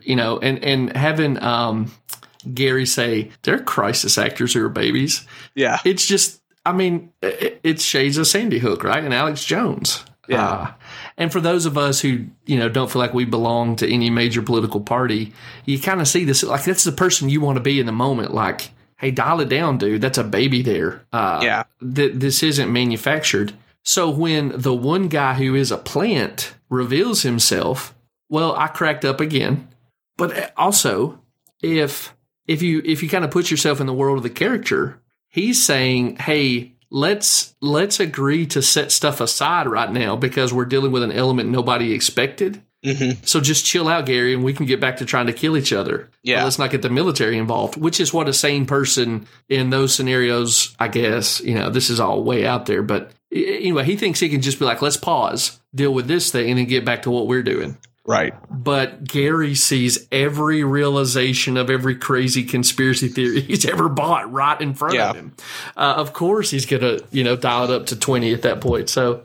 S1: and having Gary say, they're crisis actors who are babies.
S2: Yeah.
S1: It's just, I mean, it's shades of Sandy Hook, right? And Alex Jones.
S2: Yeah.
S1: And for those of us who, don't feel like we belong to any major political party, you kind of see this, like that's the person you want to be in the moment. Like, hey, dial it down, dude. That's a baby there.
S2: Yeah.
S1: This isn't manufactured. So when the one guy who is a plant reveals himself, well, I cracked up again. But also, if you kind of put yourself in the world of the character, he's saying, hey, let's agree to set stuff aside right now because we're dealing with an element nobody expected. Mm-hmm. So just chill out, Gary, and we can get back to trying to kill each other.
S2: Yeah.
S1: But let's not get the military involved, which is what a sane person in those scenarios, I guess, this is all way out there. But anyway, he thinks he can just be like, let's pause, deal with this thing, and then get back to what we're doing.
S2: Right.
S1: But Gary sees every realization of every crazy conspiracy theory he's ever bought right in front of him. Of course, he's going to, dial it up to 20 at that point. So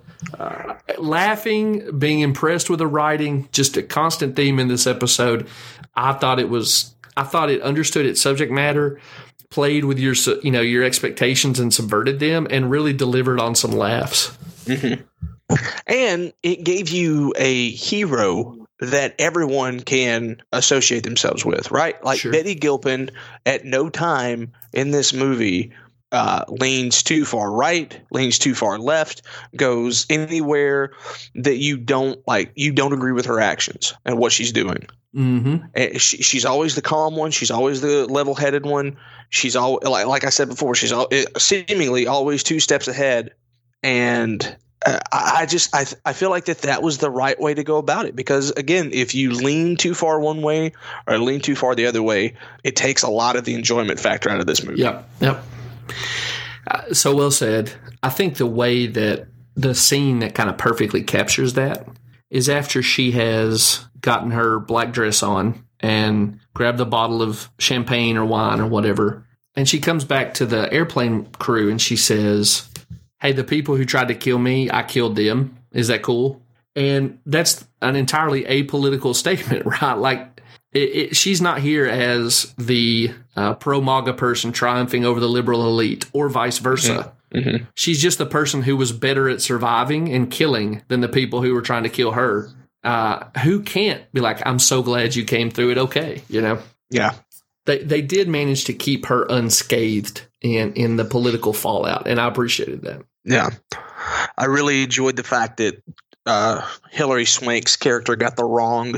S1: laughing, being impressed with the writing, just a constant theme in this episode. I thought it understood its subject matter, played with your expectations and subverted them, and really delivered on some laughs.
S2: Mm-hmm. And it gave you a hero that everyone can associate themselves with, right? Like sure. Betty Gilpin at no time in this movie leans too far right, leans too far left, goes anywhere that you don't agree with her actions and what she's doing. Mm-hmm. And she's always the calm one. She's always the level-headed one. She's all like I said before, she's seemingly always 2 steps ahead. And I feel like that was the right way to go about it, because again, if you lean too far one way or lean too far the other way, it takes a lot of the enjoyment factor out of this movie.
S1: Yep. So well said. I think the way that the scene that kind of perfectly captures that is after she has gotten her black dress on and grabbed a bottle of champagne or wine or whatever, and she comes back to the airplane crew and she says, hey, the people who tried to kill me, I killed them. Is that cool? And that's an entirely apolitical statement, right? Like, she's not here as the pro-MAGA person triumphing over the liberal elite or vice versa. Mm-hmm. She's just the person who was better at surviving and killing than the people who were trying to kill her, who can't be like, I'm so glad you came through it okay,
S2: Yeah.
S1: They did manage to keep her unscathed in the political fallout, and I appreciated that.
S2: Yeah. I really enjoyed the fact that Hilary Swank's character got the wrong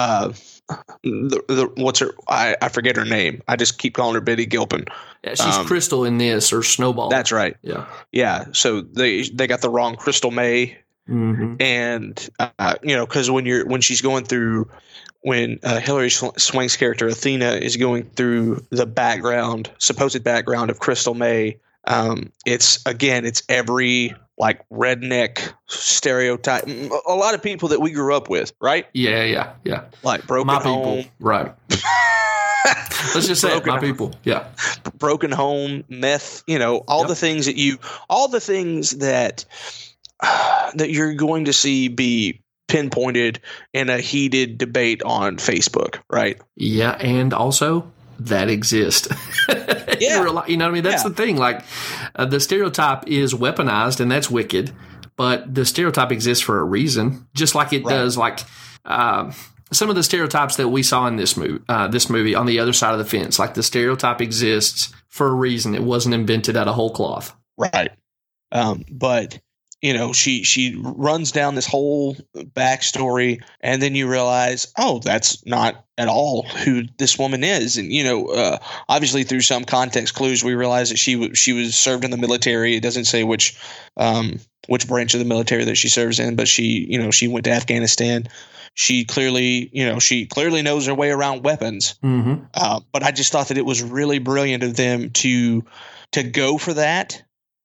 S2: what's her? I forget her name. I just keep calling her Betty Gilpin.
S1: Yeah, she's Crystal in this, or Snowball.
S2: That's right. Yeah. So they got the wrong Crystal May,
S1: mm-hmm.
S2: and because when she's going through. When Hilary Swank's character Athena is going through the supposed background of Crystal May, it's every like redneck stereotype. A lot of people that we grew up with, right?
S1: Yeah.
S2: Like broken
S1: my
S2: home,
S1: people, right? Let's just say my people. Yeah,
S2: broken home, meth. All the things that that you're going to see be pinpointed in a heated debate on Facebook, right?
S1: Yeah, and also that exists.
S2: Yeah.
S1: You know what I mean? That's the thing. Like, the stereotype is weaponized, and that's wicked. but the stereotype exists for a reason, just like it does. Like some of the stereotypes that we saw in this movie on the other side of the fence, like the stereotype exists for a reason. It wasn't invented out of whole cloth.
S2: Right. But she runs down this whole backstory, and then you realize, oh, that's not at all who this woman is. And obviously through some context clues, we realize that she was served in the military. It doesn't say which branch of the military that she serves in, but she went to Afghanistan. She clearly knows her way around weapons.
S1: Mm-hmm.
S2: But I just thought that it was really brilliant of them to go for that,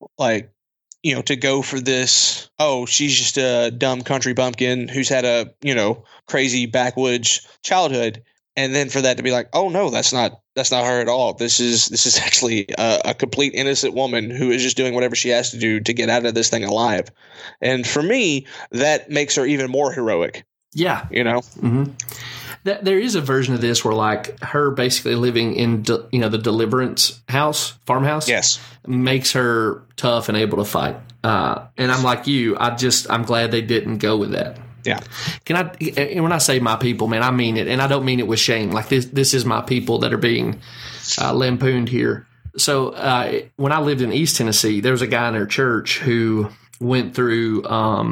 S2: to go for this, oh, she's just a dumb country bumpkin who's had a, crazy backwoods childhood. And then for that to be like, oh no, that's not her at all. This is actually a complete innocent woman who is just doing whatever she has to do to get out of this thing alive. And for me, that makes her even more heroic.
S1: Yeah.
S2: Mm-hmm.
S1: There is a version of this where like her basically living in, the Deliverance farmhouse.
S2: Yes.
S1: Makes her tough and able to fight. And I'm like you, I'm glad they didn't go with that.
S2: Yeah.
S1: And when I say my people, man, I mean it. And I don't mean it with shame. Like this is my people that are being lampooned here. So when I lived in East Tennessee, there was a guy in our church who went through,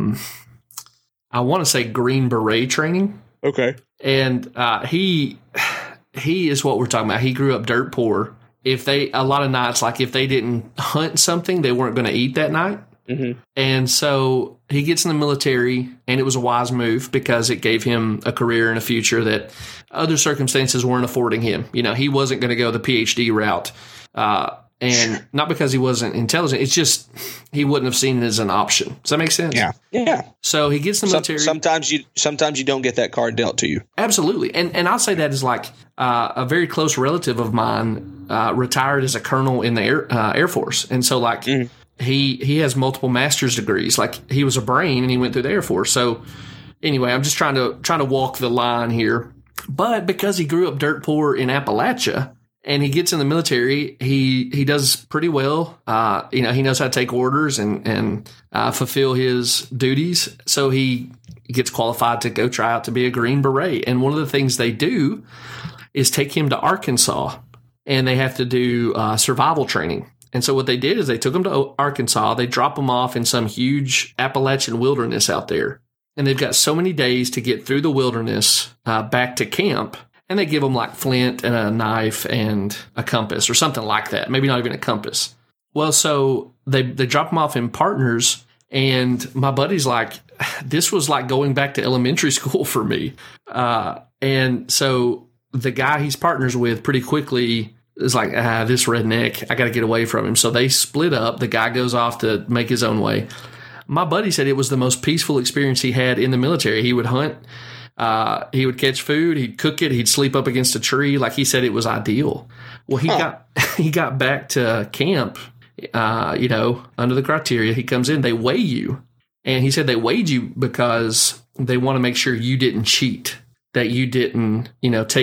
S1: I want to say Green Beret training.
S2: Okay.
S1: And he is what we're talking about. He grew up dirt poor. A lot of nights, like if they didn't hunt something, they weren't going to eat that night.
S2: Mm-hmm.
S1: And so he gets in the military, and it was a wise move because it gave him a career and a future that other circumstances weren't affording him. He wasn't going to go the PhD route. And not because he wasn't intelligent. It's just he wouldn't have seen it as an option. Does that make sense?
S2: Yeah. Yeah.
S1: So he gets in the military.
S2: Sometimes you don't get that card dealt to you.
S1: Absolutely. And I'll say that as like a very close relative of mine retired as a colonel in the Air Force. And so like he has multiple master's degrees. Like he was a brain and he went through the Air Force. So anyway, I'm just trying to walk the line here. But because he grew up dirt poor in Appalachia, and he gets in the military, he does pretty well. He knows how to take orders and fulfill his duties. So he gets qualified to go try out to be a Green Beret. And one of the things they do is take him to Arkansas, and they have to do survival training. And so what they did is they took him to Arkansas. They drop him off in some huge Appalachian wilderness out there. And they've got so many days to get through the wilderness back to camp. And they give them like flint and a knife and a compass or something like that. Maybe not even a compass. Well, so they drop them off in partners. And my buddy's like, this was like going back to elementary school for me. And so the guy he's partners with pretty quickly is like, this redneck, I got to get away from him. So they split up. The guy goes off to make his own way. My buddy said it was the most peaceful experience he had in the military. He would hunt. He would catch food, he'd cook it, he'd sleep up against a tree. Like he said, it was ideal. Well, he got back to camp, under the criteria. He comes in, they weigh you. And he said they weighed you because they want to make sure you didn't cheat, that you didn't,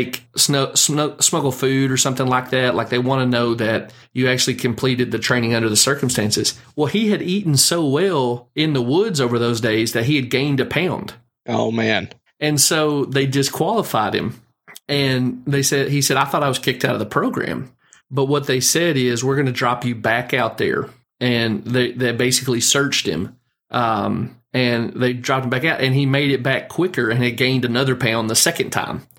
S1: smuggle food or something like that. Like they want to know that you actually completed the training under the circumstances. Well, he had eaten so well in the woods over those days that he had gained a pound.
S2: Oh, man.
S1: And so they disqualified him. And he said, I thought I was kicked out of the program. But what they said is, we're going to drop you back out there. And they basically searched him. And they dropped him back out. And he made it back quicker and had gained another pound the second time.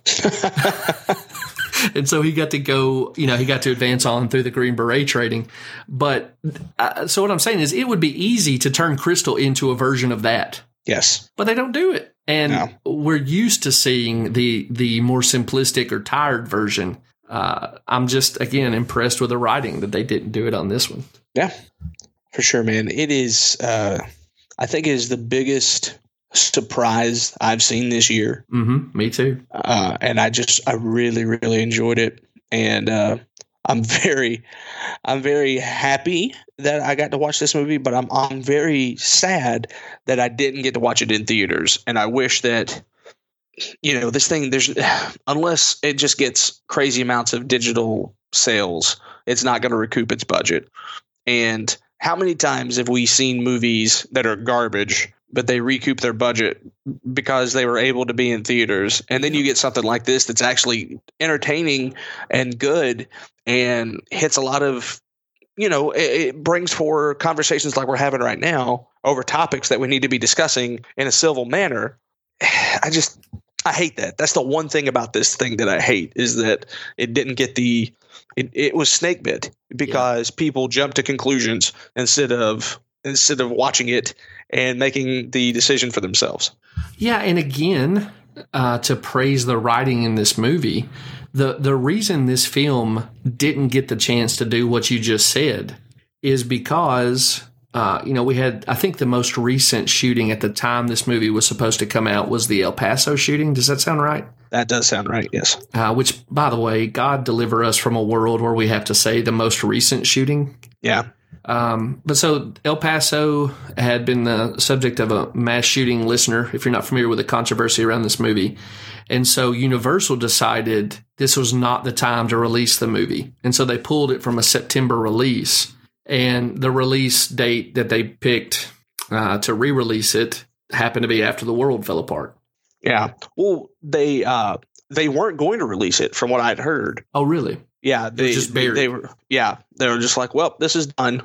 S1: And so he got to go, he got to advance on through the Green Beret training. But so what I'm saying is, it would be easy to turn Crystal into a version of that.
S2: Yes.
S1: But they don't do it. And we're used to seeing the more simplistic or tired version. I'm just, again, impressed with the writing that they didn't do it on this one.
S2: Yeah, for sure, man. It is, I think it is the biggest surprise I've seen this year.
S1: Mm-hmm. Me too.
S2: And I really, really enjoyed it. And I'm very happy that I got to watch this movie, but I'm very sad that I didn't get to watch it in theaters. And I wish that, this thing, unless it just gets crazy amounts of digital sales, it's not going to recoup its budget. And how many times have we seen movies that are garbage, but they recoup their budget because they were able to be in theaters? And then you get something like this that's actually entertaining and good and hits a lot of, it brings forward conversations like we're having right now over topics that we need to be discussing in a civil manner. I hate that. That's the one thing about this thing that I hate, is that it didn't get it was snake bit because people jumped to conclusions instead of watching it and making the decision for themselves.
S1: Yeah. And again, to praise the writing in this movie, the reason this film didn't get the chance to do what you just said is because we had, I think the most recent shooting at the time this movie was supposed to come out was the El Paso shooting. Does that sound right?
S2: That does sound right, yes.
S1: Which, by the way, God deliver us from a world where we have to say the most recent shooting.
S2: Yeah.
S1: But so El Paso had been the subject of a mass shooting, listener, if you're not familiar with the controversy around this movie. And so Universal decided this was not the time to release the movie. And so they pulled it from a September release. And the release date that they picked to re-release it happened to be after the world fell apart.
S2: Yeah. Well, they weren't going to release it, from what I'd heard.
S1: Oh, really?
S2: Yeah. They
S1: just buried.
S2: They were just like, well, this is done.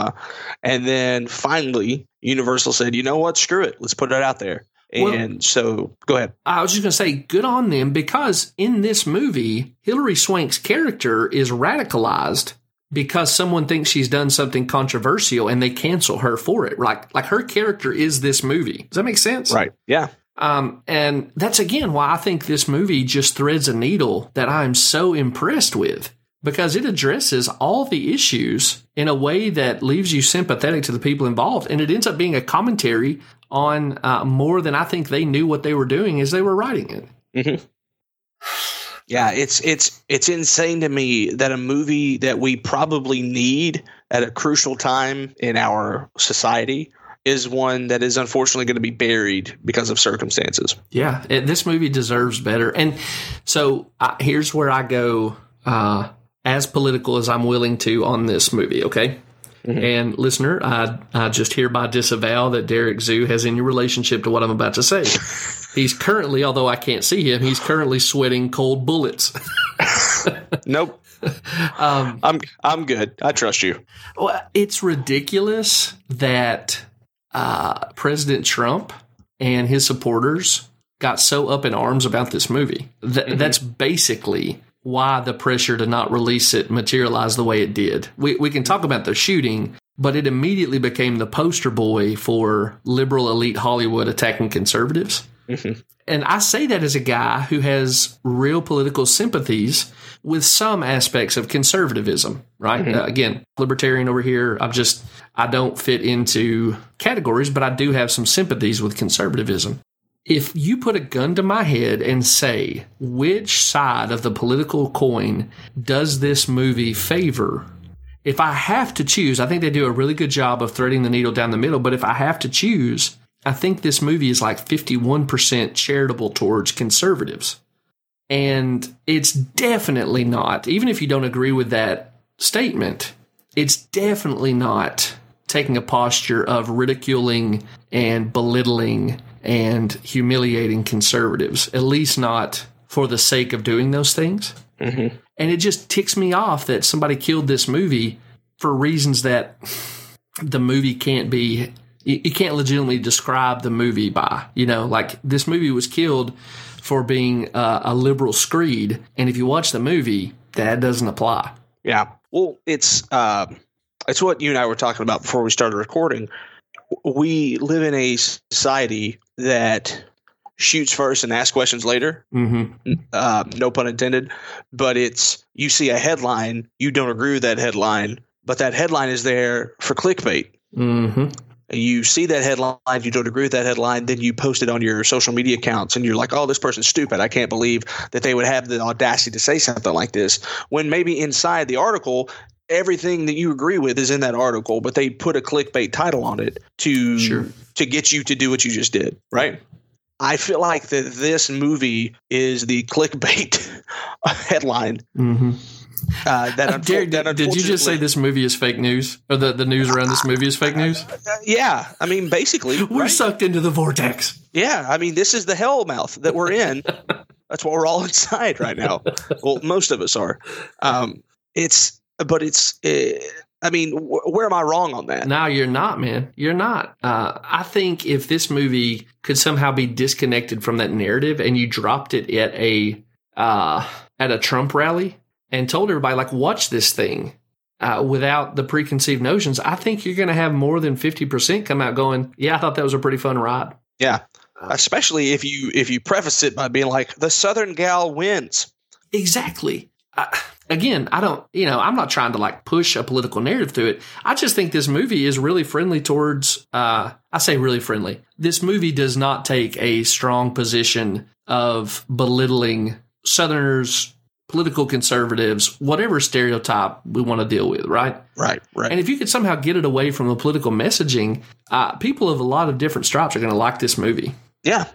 S2: And then finally, Universal said, you know what? Screw it. Let's put it out there. And so go ahead.
S1: I was just going to say, good on them, because in this movie, Hilary Swank's character is radicalized because someone thinks she's done something controversial and they cancel her for it. Like her character is this movie. Does that make sense?
S2: Right. Yeah.
S1: And that's, again, why I think this movie just threads a needle that I'm so impressed with, because it addresses all the issues in a way that leaves you sympathetic to the people involved. And it ends up being a commentary on more than I think they knew what they were doing as they were writing it.
S2: Mm-hmm. Yeah, it's insane to me that a movie that we probably need at a crucial time in our society is one that is unfortunately going to be buried because of circumstances. Yeah,
S1: this movie deserves better. And so here's where I go as political as I'm willing to on this movie, okay? Mm-hmm. And listener, I just hereby disavow that Derek Zoo has any relationship to what I'm about to say. He's currently, although I can't see him, he's currently sweating cold bullets.
S2: Nope. I'm good. I trust you.
S1: Well, it's ridiculous that President Trump and his supporters got so up in arms about this movie. That's basically why the pressure to not release it materialized the way it did. We can talk about the shooting, but it immediately became the poster boy for liberal elite Hollywood attacking conservatives. Mm-hmm. And I say that as a guy who has real political sympathies with some aspects of conservatism, right? Mm-hmm. Again, libertarian over here. I don't fit into categories, but I do have some sympathies with conservatism. If you put a gun to my head and say, which side of the political coin does this movie favor? If I have to choose, I think they do a really good job of threading the needle down the middle, but if I have to choose, I think this movie is like 51% charitable towards conservatives. And it's definitely not, even if you don't agree with that statement, it's definitely not taking a posture of ridiculing and belittling and humiliating conservatives, at least not for the sake of doing those things. Mm-hmm. And it just ticks me off that somebody killed this movie for reasons that the movie can't be. You can't legitimately describe the movie by, like this movie was killed for being a liberal screed. And if you watch the movie, that doesn't apply.
S2: Yeah. Well, it's what you and I were talking about before we started recording. We live in a society that shoots first and asks questions later. Mm-hmm. No pun intended. But you see a headline, you don't agree with that headline, but that headline is there for clickbait. Mm-hmm. You see that headline, you don't agree with that headline, then you post it on your social media accounts and you're like, oh, this person's stupid. I can't believe that they would have the audacity to say something like this. When maybe inside the article, everything that you agree with is in that article, but they put a clickbait title on it to get you to do what you just did, right? I feel like that this movie is the clickbait headline. Mm-hmm.
S1: Did you just say this movie is fake news, or the news around this movie is fake news?
S2: Yeah, I mean, basically,
S1: we're sucked into the vortex.
S2: Yeah, I mean, this is the hell mouth that we're in. That's what we're all inside right now. Well, most of us are. I mean, where am I wrong on that?
S1: No, you're not, man. You're not. I think if this movie could somehow be disconnected from that narrative, and you dropped it at a Trump rally and told everybody, like, watch this thing without the preconceived notions, I think you're going to have more than 50% come out going, yeah, I thought that was a pretty fun ride.
S2: Yeah. Especially if you preface it by being like, the Southern gal wins.
S1: Exactly. Again, I'm not trying to like push a political narrative through it. I just think this movie is really friendly towards, I say really friendly. This movie does not take a strong position of belittling Southerners, political conservatives, whatever stereotype we want to deal with, right?
S2: Right.
S1: And if you could somehow get it away from the political messaging, people of a lot of different stripes are going to like this movie.
S2: Yeah.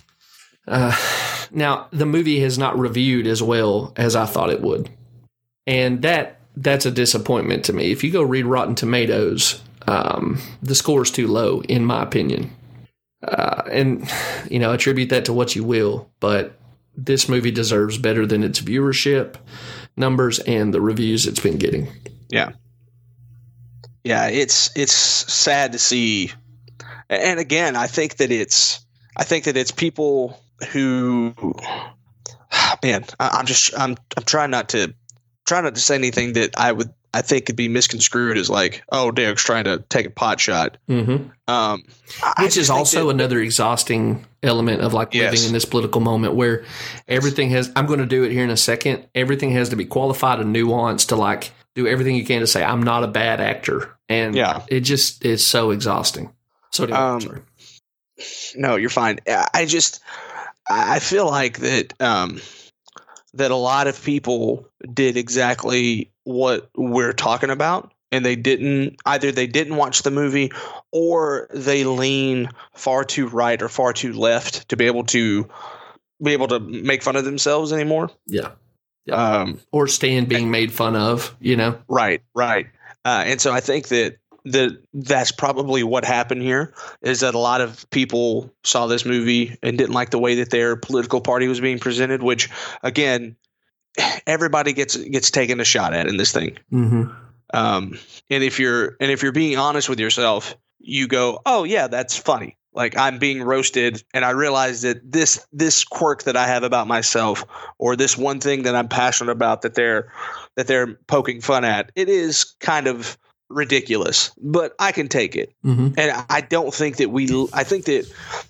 S1: Now, the movie has not reviewed as well as I thought it would. And that's a disappointment to me. If you go read Rotten Tomatoes, the score is too low, in my opinion. And, attribute that to what you will. But this movie deserves better than its viewership numbers and the reviews it's been getting.
S2: Yeah. Yeah, it's sad to see. And again, I think that it's people who, man, I'm trying not to say anything that I think could be misconstrued as like, oh, Derek's trying to take a pot shot.
S1: Mm-hmm. Which is also another exhausting element of like living in this political moment where everything I'm going to do it here in a second. Everything has to be qualified and nuanced to like do everything you can to say, I'm not a bad actor. And it just is so exhausting. So sorry.
S2: No, you're fine. I feel like that that a lot of people did exactly what we're talking about, and they didn't watch the movie, or they lean far too right or far too left to be able to make fun of themselves anymore.
S1: Yeah. Or stand being made fun of,
S2: Right. And so I think that's probably what happened here, is that a lot of people saw this movie and didn't like the way that their political party was being presented, which again, everybody gets taken a shot at in this thing.
S1: Mm-hmm.
S2: And if you're being honest with yourself, you go, oh yeah, that's funny. Like, I'm being roasted, and I realize that this quirk that I have about myself, or this one thing that I'm passionate about that they're poking fun at, it is kind of ridiculous, but I can take it.
S1: Mm-hmm.
S2: And I don't think that I think that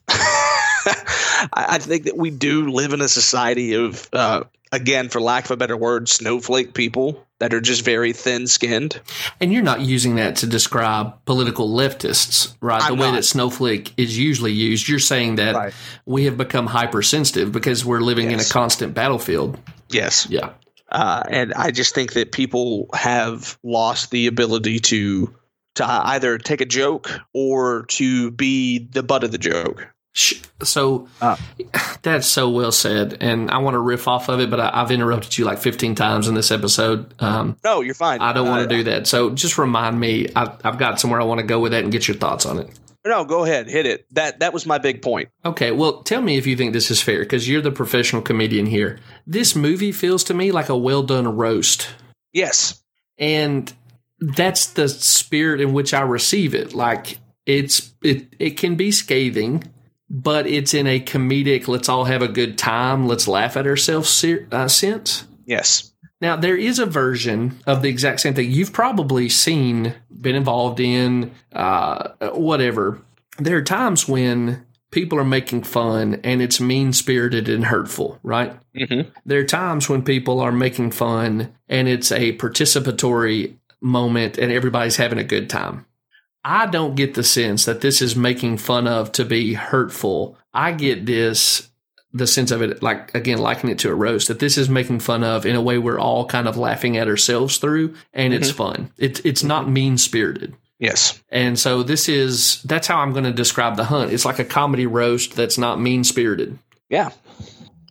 S2: I think that we do live in a society of again, for lack of a better word, snowflake people that are just very thin-skinned.
S1: And you're not using that to describe political leftists, right? The way that snowflake is usually used. You're saying that we have become hypersensitive because we're living in a constant battlefield.
S2: Yes.
S1: Yeah.
S2: And I just think that people have lost the ability to either take a joke or to be the butt of the joke.
S1: So that's so well said, and I want to riff off of it, but I've interrupted you like 15 times in this episode.
S2: No, you're fine.
S1: I don't want to do that. So just remind me. I've got somewhere I want to go with that and get your thoughts on it.
S2: No, go ahead. Hit it. That was my big point.
S1: Okay, well, tell me if you think this is fair, because you're the professional comedian here. This movie feels to me like a well-done roast.
S2: Yes.
S1: And that's the spirit in which I receive it. Like, it can be scathing, but it's in a comedic, let's all have a good time, let's laugh at ourselves sense.
S2: Yes.
S1: Now, there is a version of the exact same thing. You've probably seen, been involved in, whatever. There are times when people are making fun and it's mean-spirited and hurtful, right?
S2: Mm-hmm.
S1: There are times when people are making fun and it's a participatory moment and everybody's having a good time. I don't get the sense that this is making fun of to be hurtful. I get the sense of it, like, again, likening it to a roast, that this is making fun of in a way we're all kind of laughing at ourselves through, and it's fun. It's not mean-spirited.
S2: Yes.
S1: And so that's how I'm going to describe The Hunt. It's like a comedy roast that's not mean-spirited.
S2: Yeah.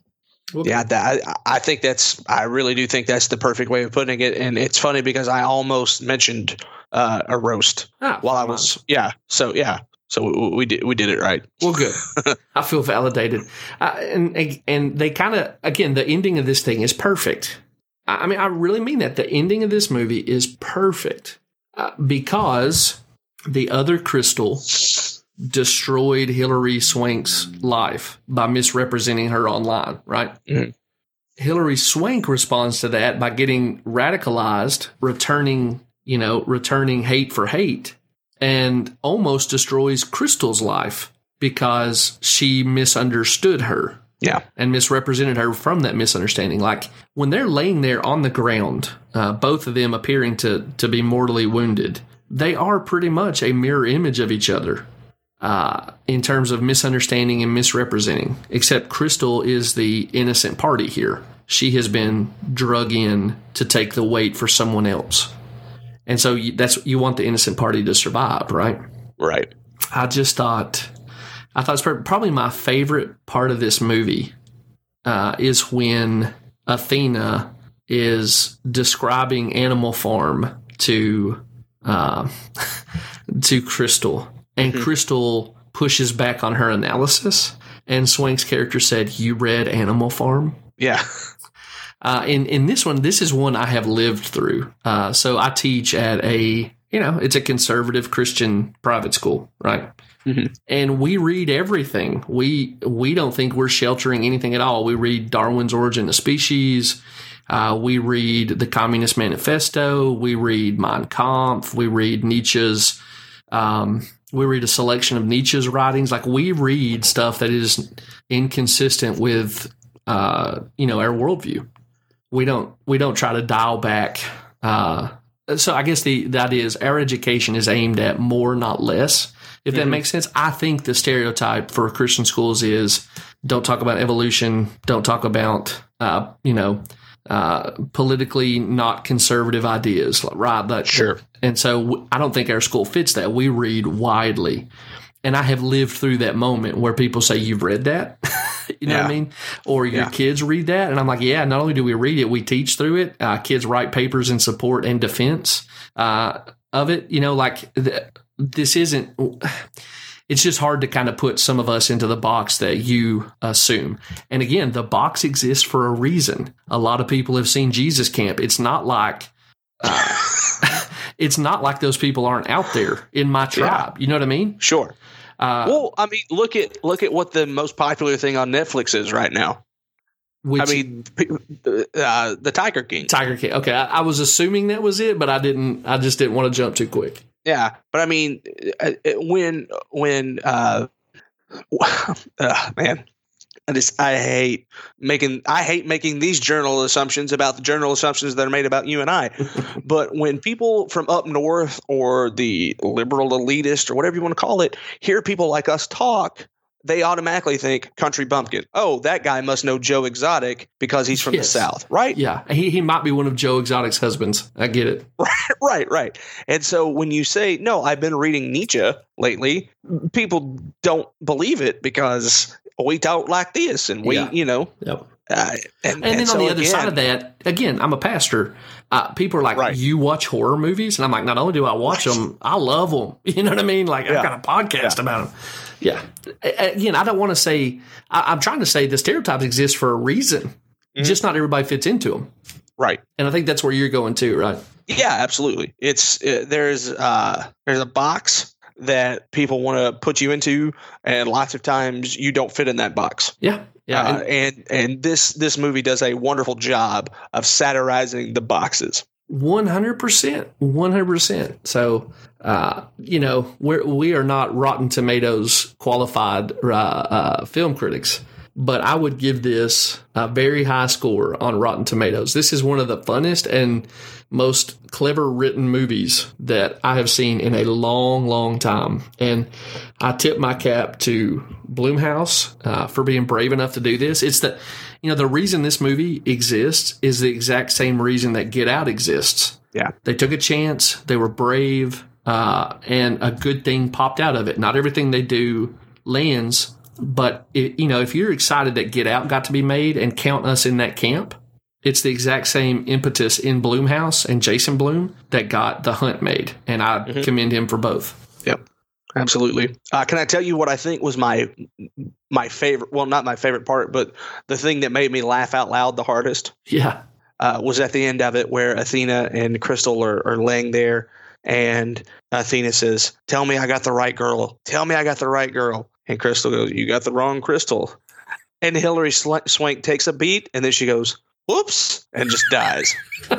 S2: Yeah, I think I really do think that's the perfect way of putting it. And it's funny because I almost mentioned a roast while I was, So we did it right.
S1: Well, good. I feel validated. And they kind of, again, the ending of this thing is perfect. I mean, I really mean that. The ending of this movie is perfect because the other Crystal destroyed Hilary Swank's life by misrepresenting her online, right? Mm-hmm. Hilary Swank responds to that by getting radicalized, returning hate for hate, and almost destroys Crystal's life because she misunderstood her.
S2: Yeah.
S1: And misrepresented her from that misunderstanding. Like when they're laying there on the ground, both of them appearing to be mortally wounded, they are pretty much a mirror image of each other. In terms of misunderstanding and misrepresenting, except Crystal is the innocent party here. She has been drug in to take the weight for someone else. And so you want the innocent party to survive, right?
S2: Right.
S1: I thought it's probably my favorite part of this movie is when Athena is describing Animal Farm to Crystal. And Crystal pushes back on her analysis. And Swank's character said, "You read Animal Farm?"
S2: Yeah.
S1: In this one, this is one I have lived through. So I teach at it's a conservative Christian private school, right? Mm-hmm. And we read everything. We don't think we're sheltering anything at all. We read Darwin's Origin of Species. We read the Communist Manifesto. We read Mein Kampf. We read Nietzsche's we read a selection of Nietzsche's writings. Like we read stuff that is inconsistent with, our worldview. We don't try to dial back. So I guess the idea is our education is aimed at more, not less. If that makes sense. I think the stereotype for Christian schools is don't talk about evolution. Don't talk about, politically not conservative ideas, right?
S2: Sure.
S1: And so I don't think our school fits that. We read widely. And I have lived through that moment where people say, "You've read that?" You know what I mean? Or your kids read that. And I'm like, yeah, not only do we read it, we teach through it. Kids write papers in support and defense of it. This isn't... It's just hard to kind of put some of us into the box that you assume. And again, the box exists for a reason. A lot of people have seen Jesus Camp. It's not like those people aren't out there in my tribe. You know what I mean?
S2: Sure. Well, I mean, look at what the most popular thing on Netflix is right now. The Tiger King.
S1: Tiger King. Okay, I was assuming that was it, but I just didn't want to jump too quick.
S2: Yeah, but I mean, when man, I hate making these journal assumptions about the journal assumptions that are made about you and I. But when people from up north or the liberal elitist or whatever you want to call it hear people like us talk, they automatically think country bumpkin. Oh, that guy must know Joe Exotic because he's from the South, right?
S1: Yeah, he might be one of Joe Exotic's husbands. I get it.
S2: Right. And so when you say, "No, I've been reading Nietzsche lately," people don't believe it because we talk like this, and we,
S1: Yep.
S2: And
S1: then
S2: so
S1: on the other side of that, again, I'm a pastor. People are like, "You watch horror movies?" And I'm like, not only do I watch them, I love them. You know what I mean? Like, I've got a podcast about them. Yeah. Again, I don't want to say – I'm trying to say the stereotypes exist for a reason. Just not everybody fits into them.
S2: Right.
S1: And I think that's where you're going too, right?
S2: Yeah, absolutely. It's there's a box that people want to put you into, and lots of times you don't fit in that box.
S1: Yeah.
S2: And this movie does a wonderful job of satirizing the boxes.
S1: 100%. So, we are not Rotten Tomatoes qualified film critics, but I would give this a very high score on Rotten Tomatoes. This is one of the funnest and most clever written movies that I have seen in a long, long time. And I tip my cap to Blumhouse for being brave enough to do this. It's the reason this movie exists is the exact same reason that Get Out exists.
S2: Yeah.
S1: They took a chance. They were brave, and a good thing popped out of it. Not everything they do lands, But if you're excited that Get Out got to be made and count us in that camp, it's the exact same impetus in Blumhouse and Jason Blum that got The Hunt made, and I commend him for both.
S2: Yep, absolutely. Can I tell you what I think was my favorite? Well, not my favorite part, but the thing that made me laugh out loud the hardest.
S1: Yeah,
S2: was at the end of it where Athena and Crystal are laying there, and Athena says, "Tell me I got the right girl. Tell me I got the right girl." And Crystal goes, "You got the wrong Crystal." And Hilary Swank takes a beat, and then she goes, "Whoops," and just dies.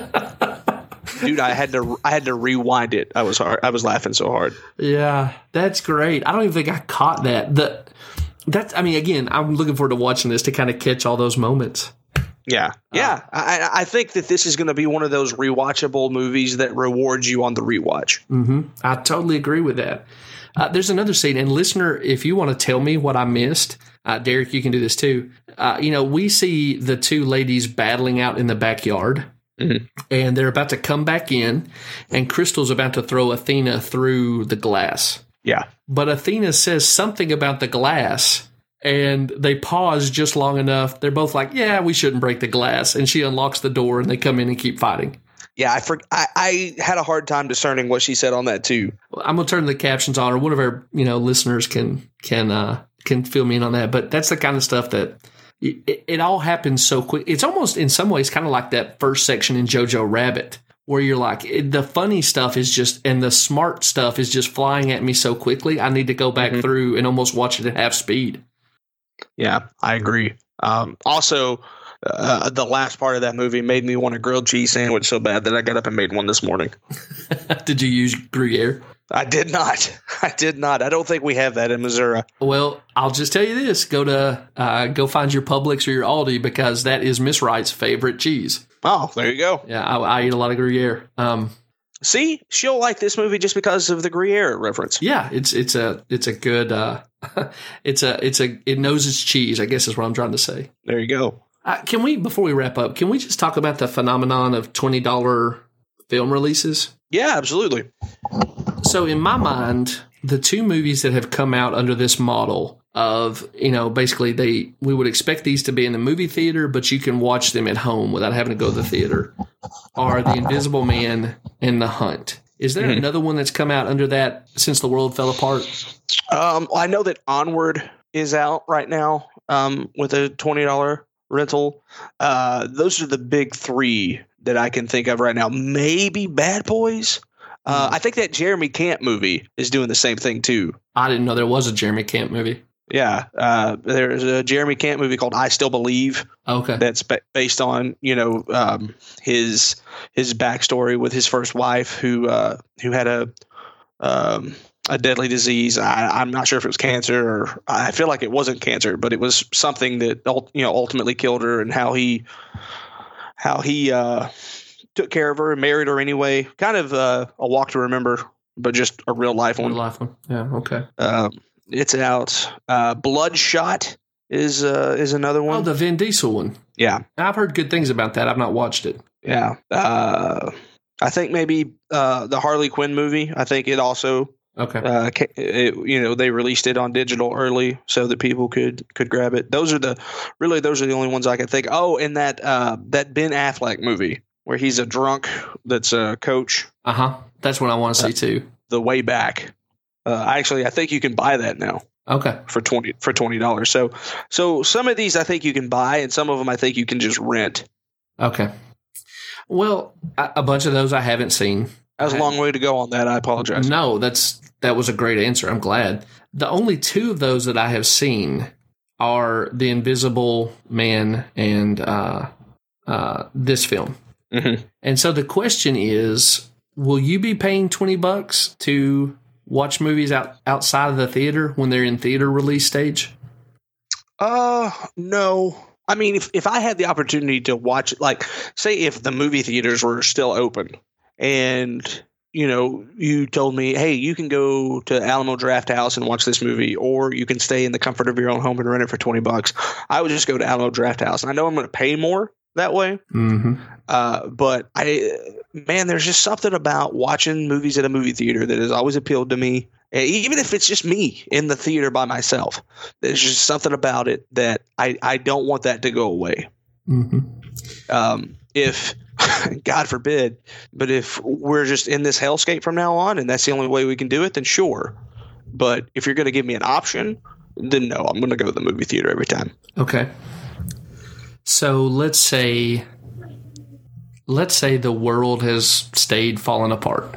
S2: Dude, I had to rewind it. I was laughing so hard.
S1: Yeah, that's great. I don't even think I caught that. Again, I'm looking forward to watching this to kind of catch all those moments.
S2: Yeah. I think that this is going to be one of those rewatchable movies that rewards you on the rewatch.
S1: Mm-hmm. I totally agree with that. There's another scene, and listener, if you want to tell me what I missed, Derek, you can do this too. We see the two ladies battling out in the backyard, and they're about to come back in, and Crystal's about to throw Athena through the glass.
S2: Yeah.
S1: But Athena says something about the glass, and they pause just long enough. They're both like, yeah, we shouldn't break the glass. And she unlocks the door, and they come in and keep fighting.
S2: Yeah, I had a hard time discerning what she said on that too.
S1: Well, I'm going to turn the captions on, or one of our listeners can fill me in on that. But that's the kind of stuff that it all happens so quick. It's almost in some ways kind of like that first section in Jojo Rabbit, where you're like, the funny stuff is just, and the smart stuff is just flying at me so quickly. I need to go back through and almost watch it at half speed.
S2: Yeah, I agree. Also, the last part of that movie made me want a grilled cheese sandwich so bad that I got up and made one this morning.
S1: Did you use Gruyere?
S2: I did not. I don't think we have that in Missouri.
S1: Well, I'll just tell you this. Go find your Publix or your Aldi, because that is Miss Wright's favorite cheese.
S2: Oh, there you go.
S1: Yeah, I eat a lot of Gruyere.
S2: See, she'll like this movie just because of the Gruyere reference.
S1: Yeah, it's a good it knows its cheese, I guess is what I'm trying to say.
S2: There you go.
S1: Can we, before we wrap up, can we just talk about the phenomenon of $20 film releases?
S2: Yeah, absolutely.
S1: So in my mind, the two movies that have come out under this model of, basically we would expect these to be in the movie theater, but you can watch them at home without having to go to the theater, are The Invisible Man and The Hunt. Is there another one that's come out under that since the world fell apart?
S2: I know that Onward is out right now with a $20 rental. Those are the big three that I can think of right now. Maybe Bad Boys. I think that Jeremy Camp movie is doing the same thing too.
S1: I didn't know there was a Jeremy Camp movie.
S2: Yeah, there's a Jeremy Camp movie called I Still Believe. Okay, that's based on his backstory with his first wife who had a deadly disease. I'm not sure if it was cancer, or I feel like it wasn't cancer, but it was something that ultimately killed her, and how he took care of her and married her anyway. Kind of a Walk to Remember, but just a real life one.
S1: Real life one. Yeah. Okay.
S2: It's out. Bloodshot is another one.
S1: Oh, the Vin Diesel one.
S2: Yeah,
S1: I've heard good things about that. I've not watched it.
S2: Yeah. I think maybe the Harley Quinn movie. I think it also.
S1: Okay.
S2: They released it on digital early so that people could grab it. Those are the only ones I can think. Oh, and that Ben Affleck movie where he's a drunk that's a coach.
S1: That's what I want to see too.
S2: The Way Back. I think you can buy that now.
S1: Okay.
S2: For $20. So some of these I think you can buy, and some of them I think you can just rent.
S1: Okay. Well, a bunch of those I haven't seen.
S2: That was a long way to go on that. I apologize.
S1: No, that was a great answer. I'm glad. The only two of those that I have seen are The Invisible Man and this film. Mm-hmm. And so the question is, will you be paying $20 to watch movies outside of the theater when they're in theater release stage?
S2: No. I mean, if I had the opportunity to watch, like, say if the movie theaters were still open, and you told me, hey, you can go to Alamo Drafthouse and watch this movie, or you can stay in the comfort of your own home and rent it for $20. I would just go to Alamo Drafthouse. And I know I'm going to pay more that way. Mm-hmm. But there's just something about watching movies at a movie theater that has always appealed to me. even if it's just me in the theater by myself. There's just something about it that I don't want that to go away. If God forbid, but if we're just in this hellscape from now on and that's the only way we can do it, then sure. But if you're going to give me an option, then no, I'm going to go to the movie theater every time.
S1: Okay. So let's say the world has stayed falling apart.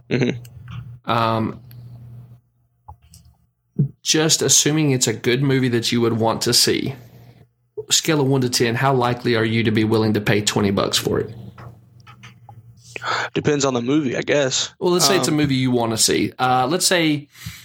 S1: Just assuming it's a good movie that you would want to see. Scale of 1 to 10, how likely are you to be willing to pay $20 for it?
S2: Depends on the movie, I guess.
S1: Well, let's say it's a movie you want to see. Let's say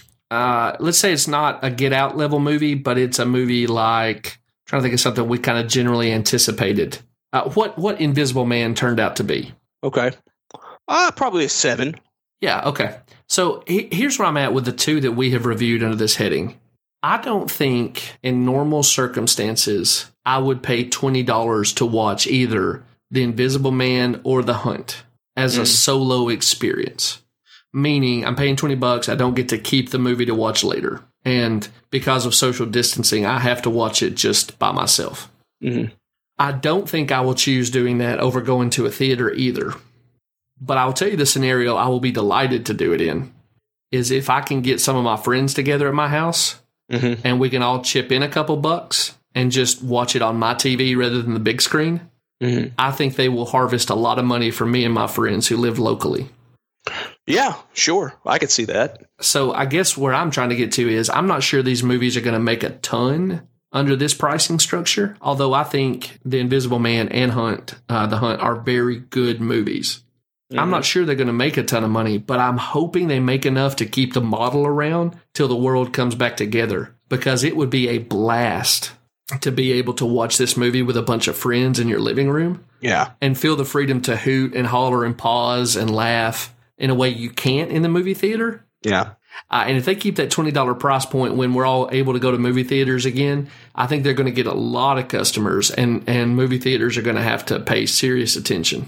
S1: it's not a Get Out level movie, but it's a movie like, I'm trying to think of something we kind of generally anticipated. What Invisible Man turned out to be?
S2: Okay. Probably a 7.
S1: Yeah, okay. So here's where I'm at with the two that we have reviewed under this heading. I don't think in normal circumstances I would pay $20 to watch either The Invisible Man or The Hunt as a solo experience. Meaning I'm paying $20, I don't get to keep the movie to watch later. And because of social distancing, I have to watch it just by myself. I don't think I will choose doing that over going to a theater either. But I'll tell you the scenario I will be delighted to do it in is if I can get some of my friends together at my house and we can all chip in a couple bucks and just watch it on my TV rather than the big screen. I think they will harvest a lot of money from me and my friends who live locally.
S2: Yeah, sure. I could see that.
S1: So I guess where I'm trying to get to is I'm not sure these movies are going to make a ton under this pricing structure, although I think The Invisible Man and The Hunt are very good movies. I'm not sure they're going to make a ton of money, but I'm hoping they make enough to keep the model around till the world comes back together, because it would be a blast to be able to watch this movie with a bunch of friends in your living room.
S2: Yeah.
S1: And feel the freedom to hoot and holler and pause and laugh in a way you can't in the movie theater.
S2: Yeah.
S1: And if they keep that $20 price point when we're all able to go to movie theaters again, I think they're going to get a lot of customers, and movie theaters are going to have to pay serious attention.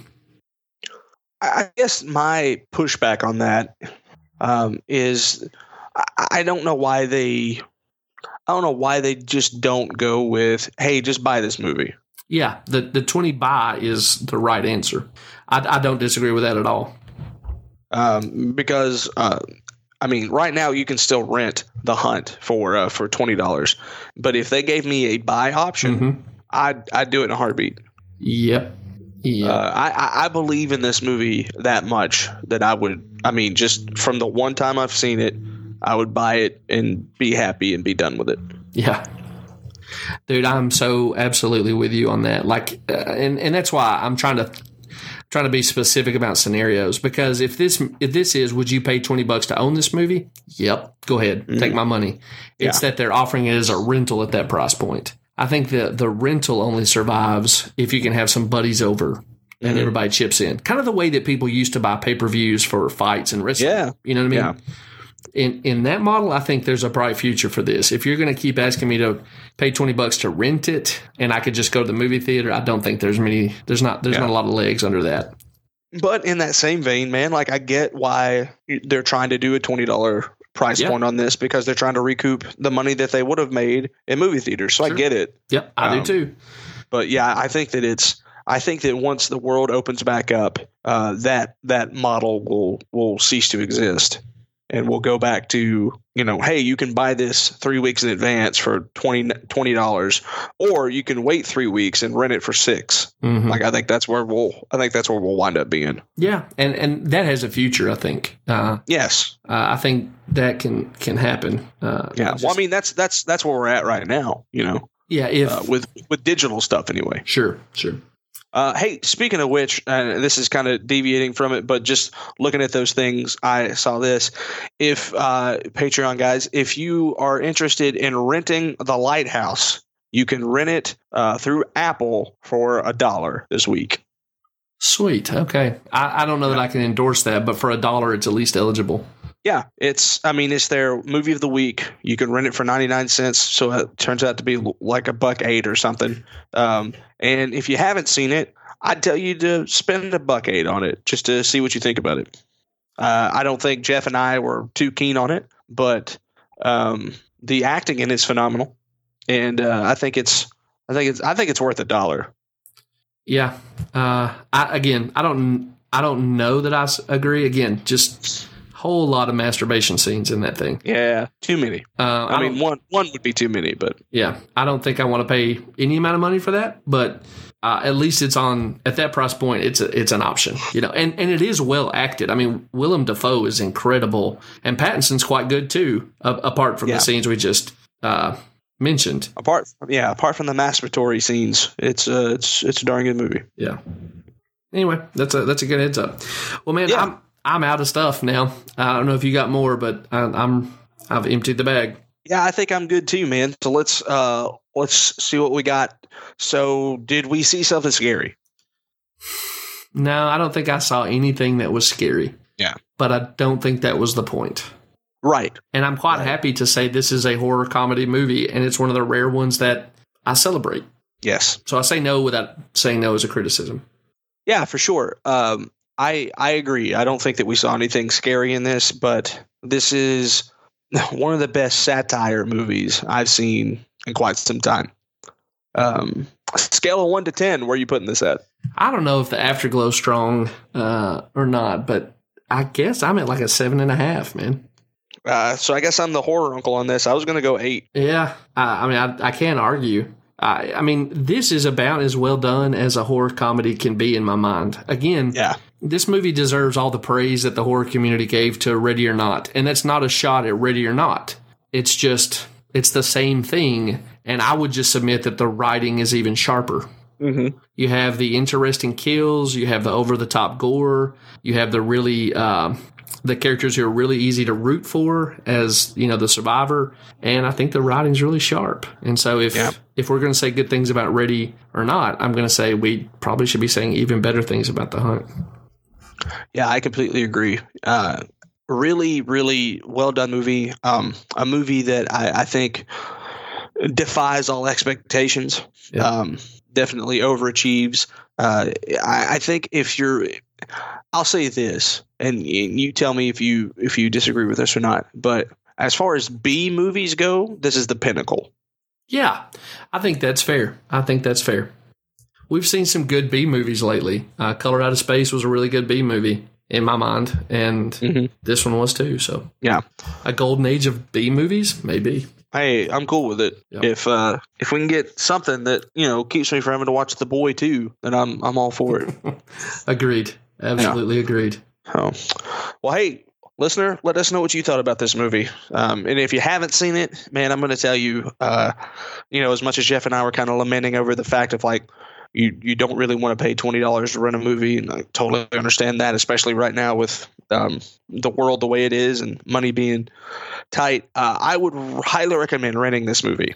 S2: I guess my pushback on that is I don't know why they just don't go with, hey, just buy this movie.
S1: Yeah, the 20 buy is the right answer. I don't disagree with that at all.
S2: Because I mean, right now you can still rent The Hunt for $20, but if they gave me a buy option, I'd do it in a heartbeat.
S1: Yep.
S2: I believe in this movie that much that I would. I mean, just from the one time I've seen it, I would buy it and be happy and be done with it.
S1: Yeah. Dude, I'm so absolutely with you on that. Like, and that's why I'm trying to be specific about scenarios, because if this is, would you pay $20 to own this movie? Yep. Go ahead. Take my money. It's that they're offering it as a rental at that price point. I think the rental only survives if you can have some buddies over and everybody chips in. Kind of the way that people used to buy pay-per-views for fights and wrestling.
S2: Yeah.
S1: You know what I mean?
S2: Yeah.
S1: In that model, I think there's a bright future for this. If you're going to keep asking me to pay $20 to rent it and I could just go to the movie theater, I don't think there's not a lot of legs under that.
S2: But in that same vein, man, like I get why they're trying to do a $20 price point on this, because they're trying to recoup the money that they would have made in movie theaters. So I get it.
S1: Yep, I do too.
S2: But yeah, I think that once the world opens back up, that model will cease to exist. And we'll go back to, hey, you can buy this 3 weeks in advance for $20, or you can wait 3 weeks and rent it for $6. Like I think that's where we'll wind up being.
S1: Yeah, and that has a future, I think.
S2: Yes,
S1: I think that can happen.
S2: Yeah, well, I mean that's where we're at right now.
S1: Yeah,
S2: with digital stuff anyway.
S1: Sure.
S2: Hey, speaking of which, this is kind of deviating from it, but just looking at those things, I saw this. If Patreon guys, if you are interested in renting The Lighthouse, you can rent it through Apple for $1 this week.
S1: Sweet. Okay. I don't know that I can endorse that, but for $1, it's at least eligible.
S2: Yeah, it's their movie of the week. You can rent it for 99 cents, so it turns out to be like $1.08 or something. And if you haven't seen it, I'd tell you to spend $1.08 on it just to see what you think about it. I don't think Jeff and I were too keen on it, but the acting in it's phenomenal, and I think it's worth $1.
S1: Yeah. I don't know that I agree. Again, just whole lot of masturbation scenes in that thing.
S2: Yeah, too many. I mean, one would be too many, but
S1: yeah, I don't think I want to pay any amount of money for that. But at least it's on at that price point. It's an option, and it is well acted. I mean, Willem Dafoe is incredible, and Pattinson's quite good too. Apart from the scenes we just mentioned.
S2: Apart from the masturbatory scenes, it's a darn good movie.
S1: Yeah. Anyway, that's a good heads up. Well, man, I'm out of stuff now. I don't know if you got more, but I've emptied the bag.
S2: Yeah, I think I'm good too, man. So let's see what we got. So, did we see something scary?
S1: No, I don't think I saw anything that was scary.
S2: Yeah,
S1: but I don't think that was the point.
S2: Right.
S1: And I'm quite happy to say this is a horror comedy movie, and it's one of the rare ones that I celebrate.
S2: Yes.
S1: So I say no without saying no as a criticism.
S2: Yeah, for sure. I agree. I don't think that we saw anything scary in this, but this is one of the best satire movies I've seen in quite some time. Scale of 1 to 10, where are you putting this at?
S1: I don't know if the Afterglow strong or not, but I guess I'm at like a 7.5, man.
S2: So I guess I'm the horror uncle on this. I was going to go 8.
S1: Yeah, I mean, I can't argue. I mean, this is about as well done as a horror comedy can be in my mind. Again, this movie deserves all the praise that the horror community gave to Ready or Not. And that's not a shot at Ready or Not. It's just, it's the same thing. And I would just submit that the writing is even sharper.
S2: Mm-hmm.
S1: You have the interesting kills. You have the over-the-top gore. You have the really... the characters who are really easy to root for as, the survivor. And I think the writing's really sharp. And so if we're going to say good things about Ready or Not, I'm going to say we probably should be saying even better things about The Hunt.
S2: Yeah, I completely agree. Really, really well done movie. A movie that I think defies all expectations.
S1: Yeah.
S2: Definitely overachieves. I think I'll say this, and you tell me if you disagree with this or not. But as far as B movies go, this is the pinnacle.
S1: Yeah, I think that's fair. We've seen some good B movies lately. Color Out of Space was a really good B movie in my mind, and this one was too. So
S2: yeah,
S1: a golden age of B movies, maybe.
S2: Hey, I'm cool with it. Yep. If we can get something that keeps me from having to watch The Boy too, then I'm all for it.
S1: Agreed. Absolutely agreed.
S2: Oh. Well, hey, listener, let us know what you thought about this movie. And if you haven't seen it, man, I'm going to tell you, as much as Jeff and I were kind of lamenting over the fact of like, you don't really want to pay $20 to rent a movie, and I totally understand that, especially right now with the world the way it is and money being tight. I would highly recommend renting this movie.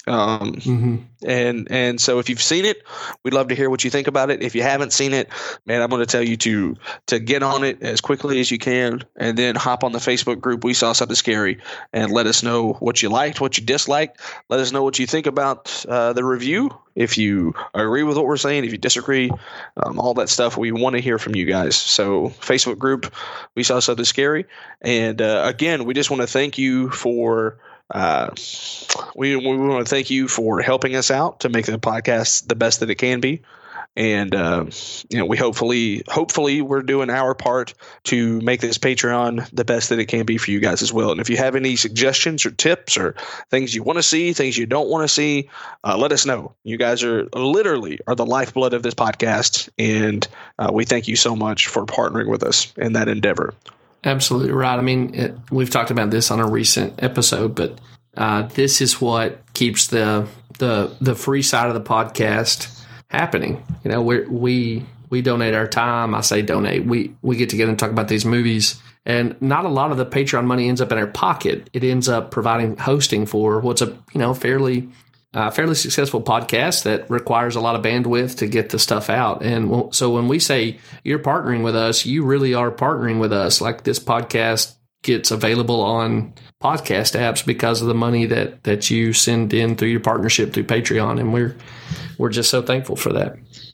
S2: And so if you've seen it, we'd love to hear what you think about it. If you haven't seen it, man, I'm going to tell you to get on it as quickly as you can, and then hop on the Facebook group We Saw Something Scary and let us know what you liked, what you disliked. Let us know what you think about the review. If you agree with what we're saying, if you disagree, all that stuff, we want to hear from you guys. So Facebook group We Saw Something Scary. And again, we just want to thank you for we want to thank you for helping us out to make the podcast the best that it can be. And, we hopefully we're doing our part to make this Patreon the best that it can be for you guys as well. And if you have any suggestions or tips or things you want to see, things you don't want to see, let us know. You guys are the lifeblood of this podcast. And we thank you so much for partnering with us in that endeavor.
S1: Absolutely right. I mean, we've talked about this on a recent episode, but this is what keeps the free side of the podcast happening. We donate our time. I say donate. We get together and talk about these movies, and not a lot of the Patreon money ends up in our pocket. It ends up providing hosting for what's a fairly successful podcast that requires a lot of bandwidth to get the stuff out. And so when we say you're partnering with us, you really are partnering with us. Like, this podcast gets available on podcast apps because of the money that you send in through your partnership through Patreon, and we're just so thankful for that.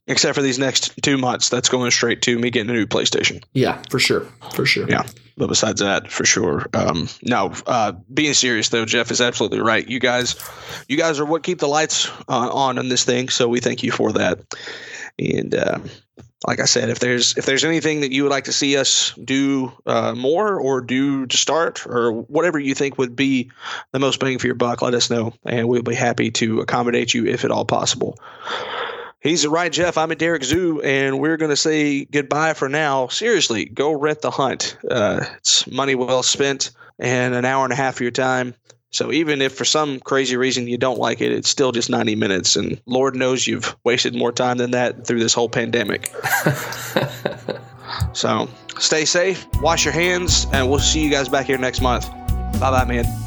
S2: Except for these next 2 months, that's going straight to me getting a new PlayStation.
S1: Yeah, for sure.
S2: Yeah. But besides that, for sure. Being serious though, Jeff is absolutely right. You guys are what keep the lights on this thing. So we thank you for that. And like I said, if there's anything that you would like to see us do more or do to start or whatever you think would be the most bang for your buck, let us know, and we'll be happy to accommodate you if at all possible. He's right, Jeff. I'm at Derek Zoo, and we're going to say goodbye for now. Seriously, go rent The Hunt. It's money well spent and an hour and a half of your time. So even if for some crazy reason you don't like it, it's still just 90 minutes. And Lord knows you've wasted more time than that through this whole pandemic. So stay safe, wash your hands, and we'll see you guys back here next month. Bye-bye, man.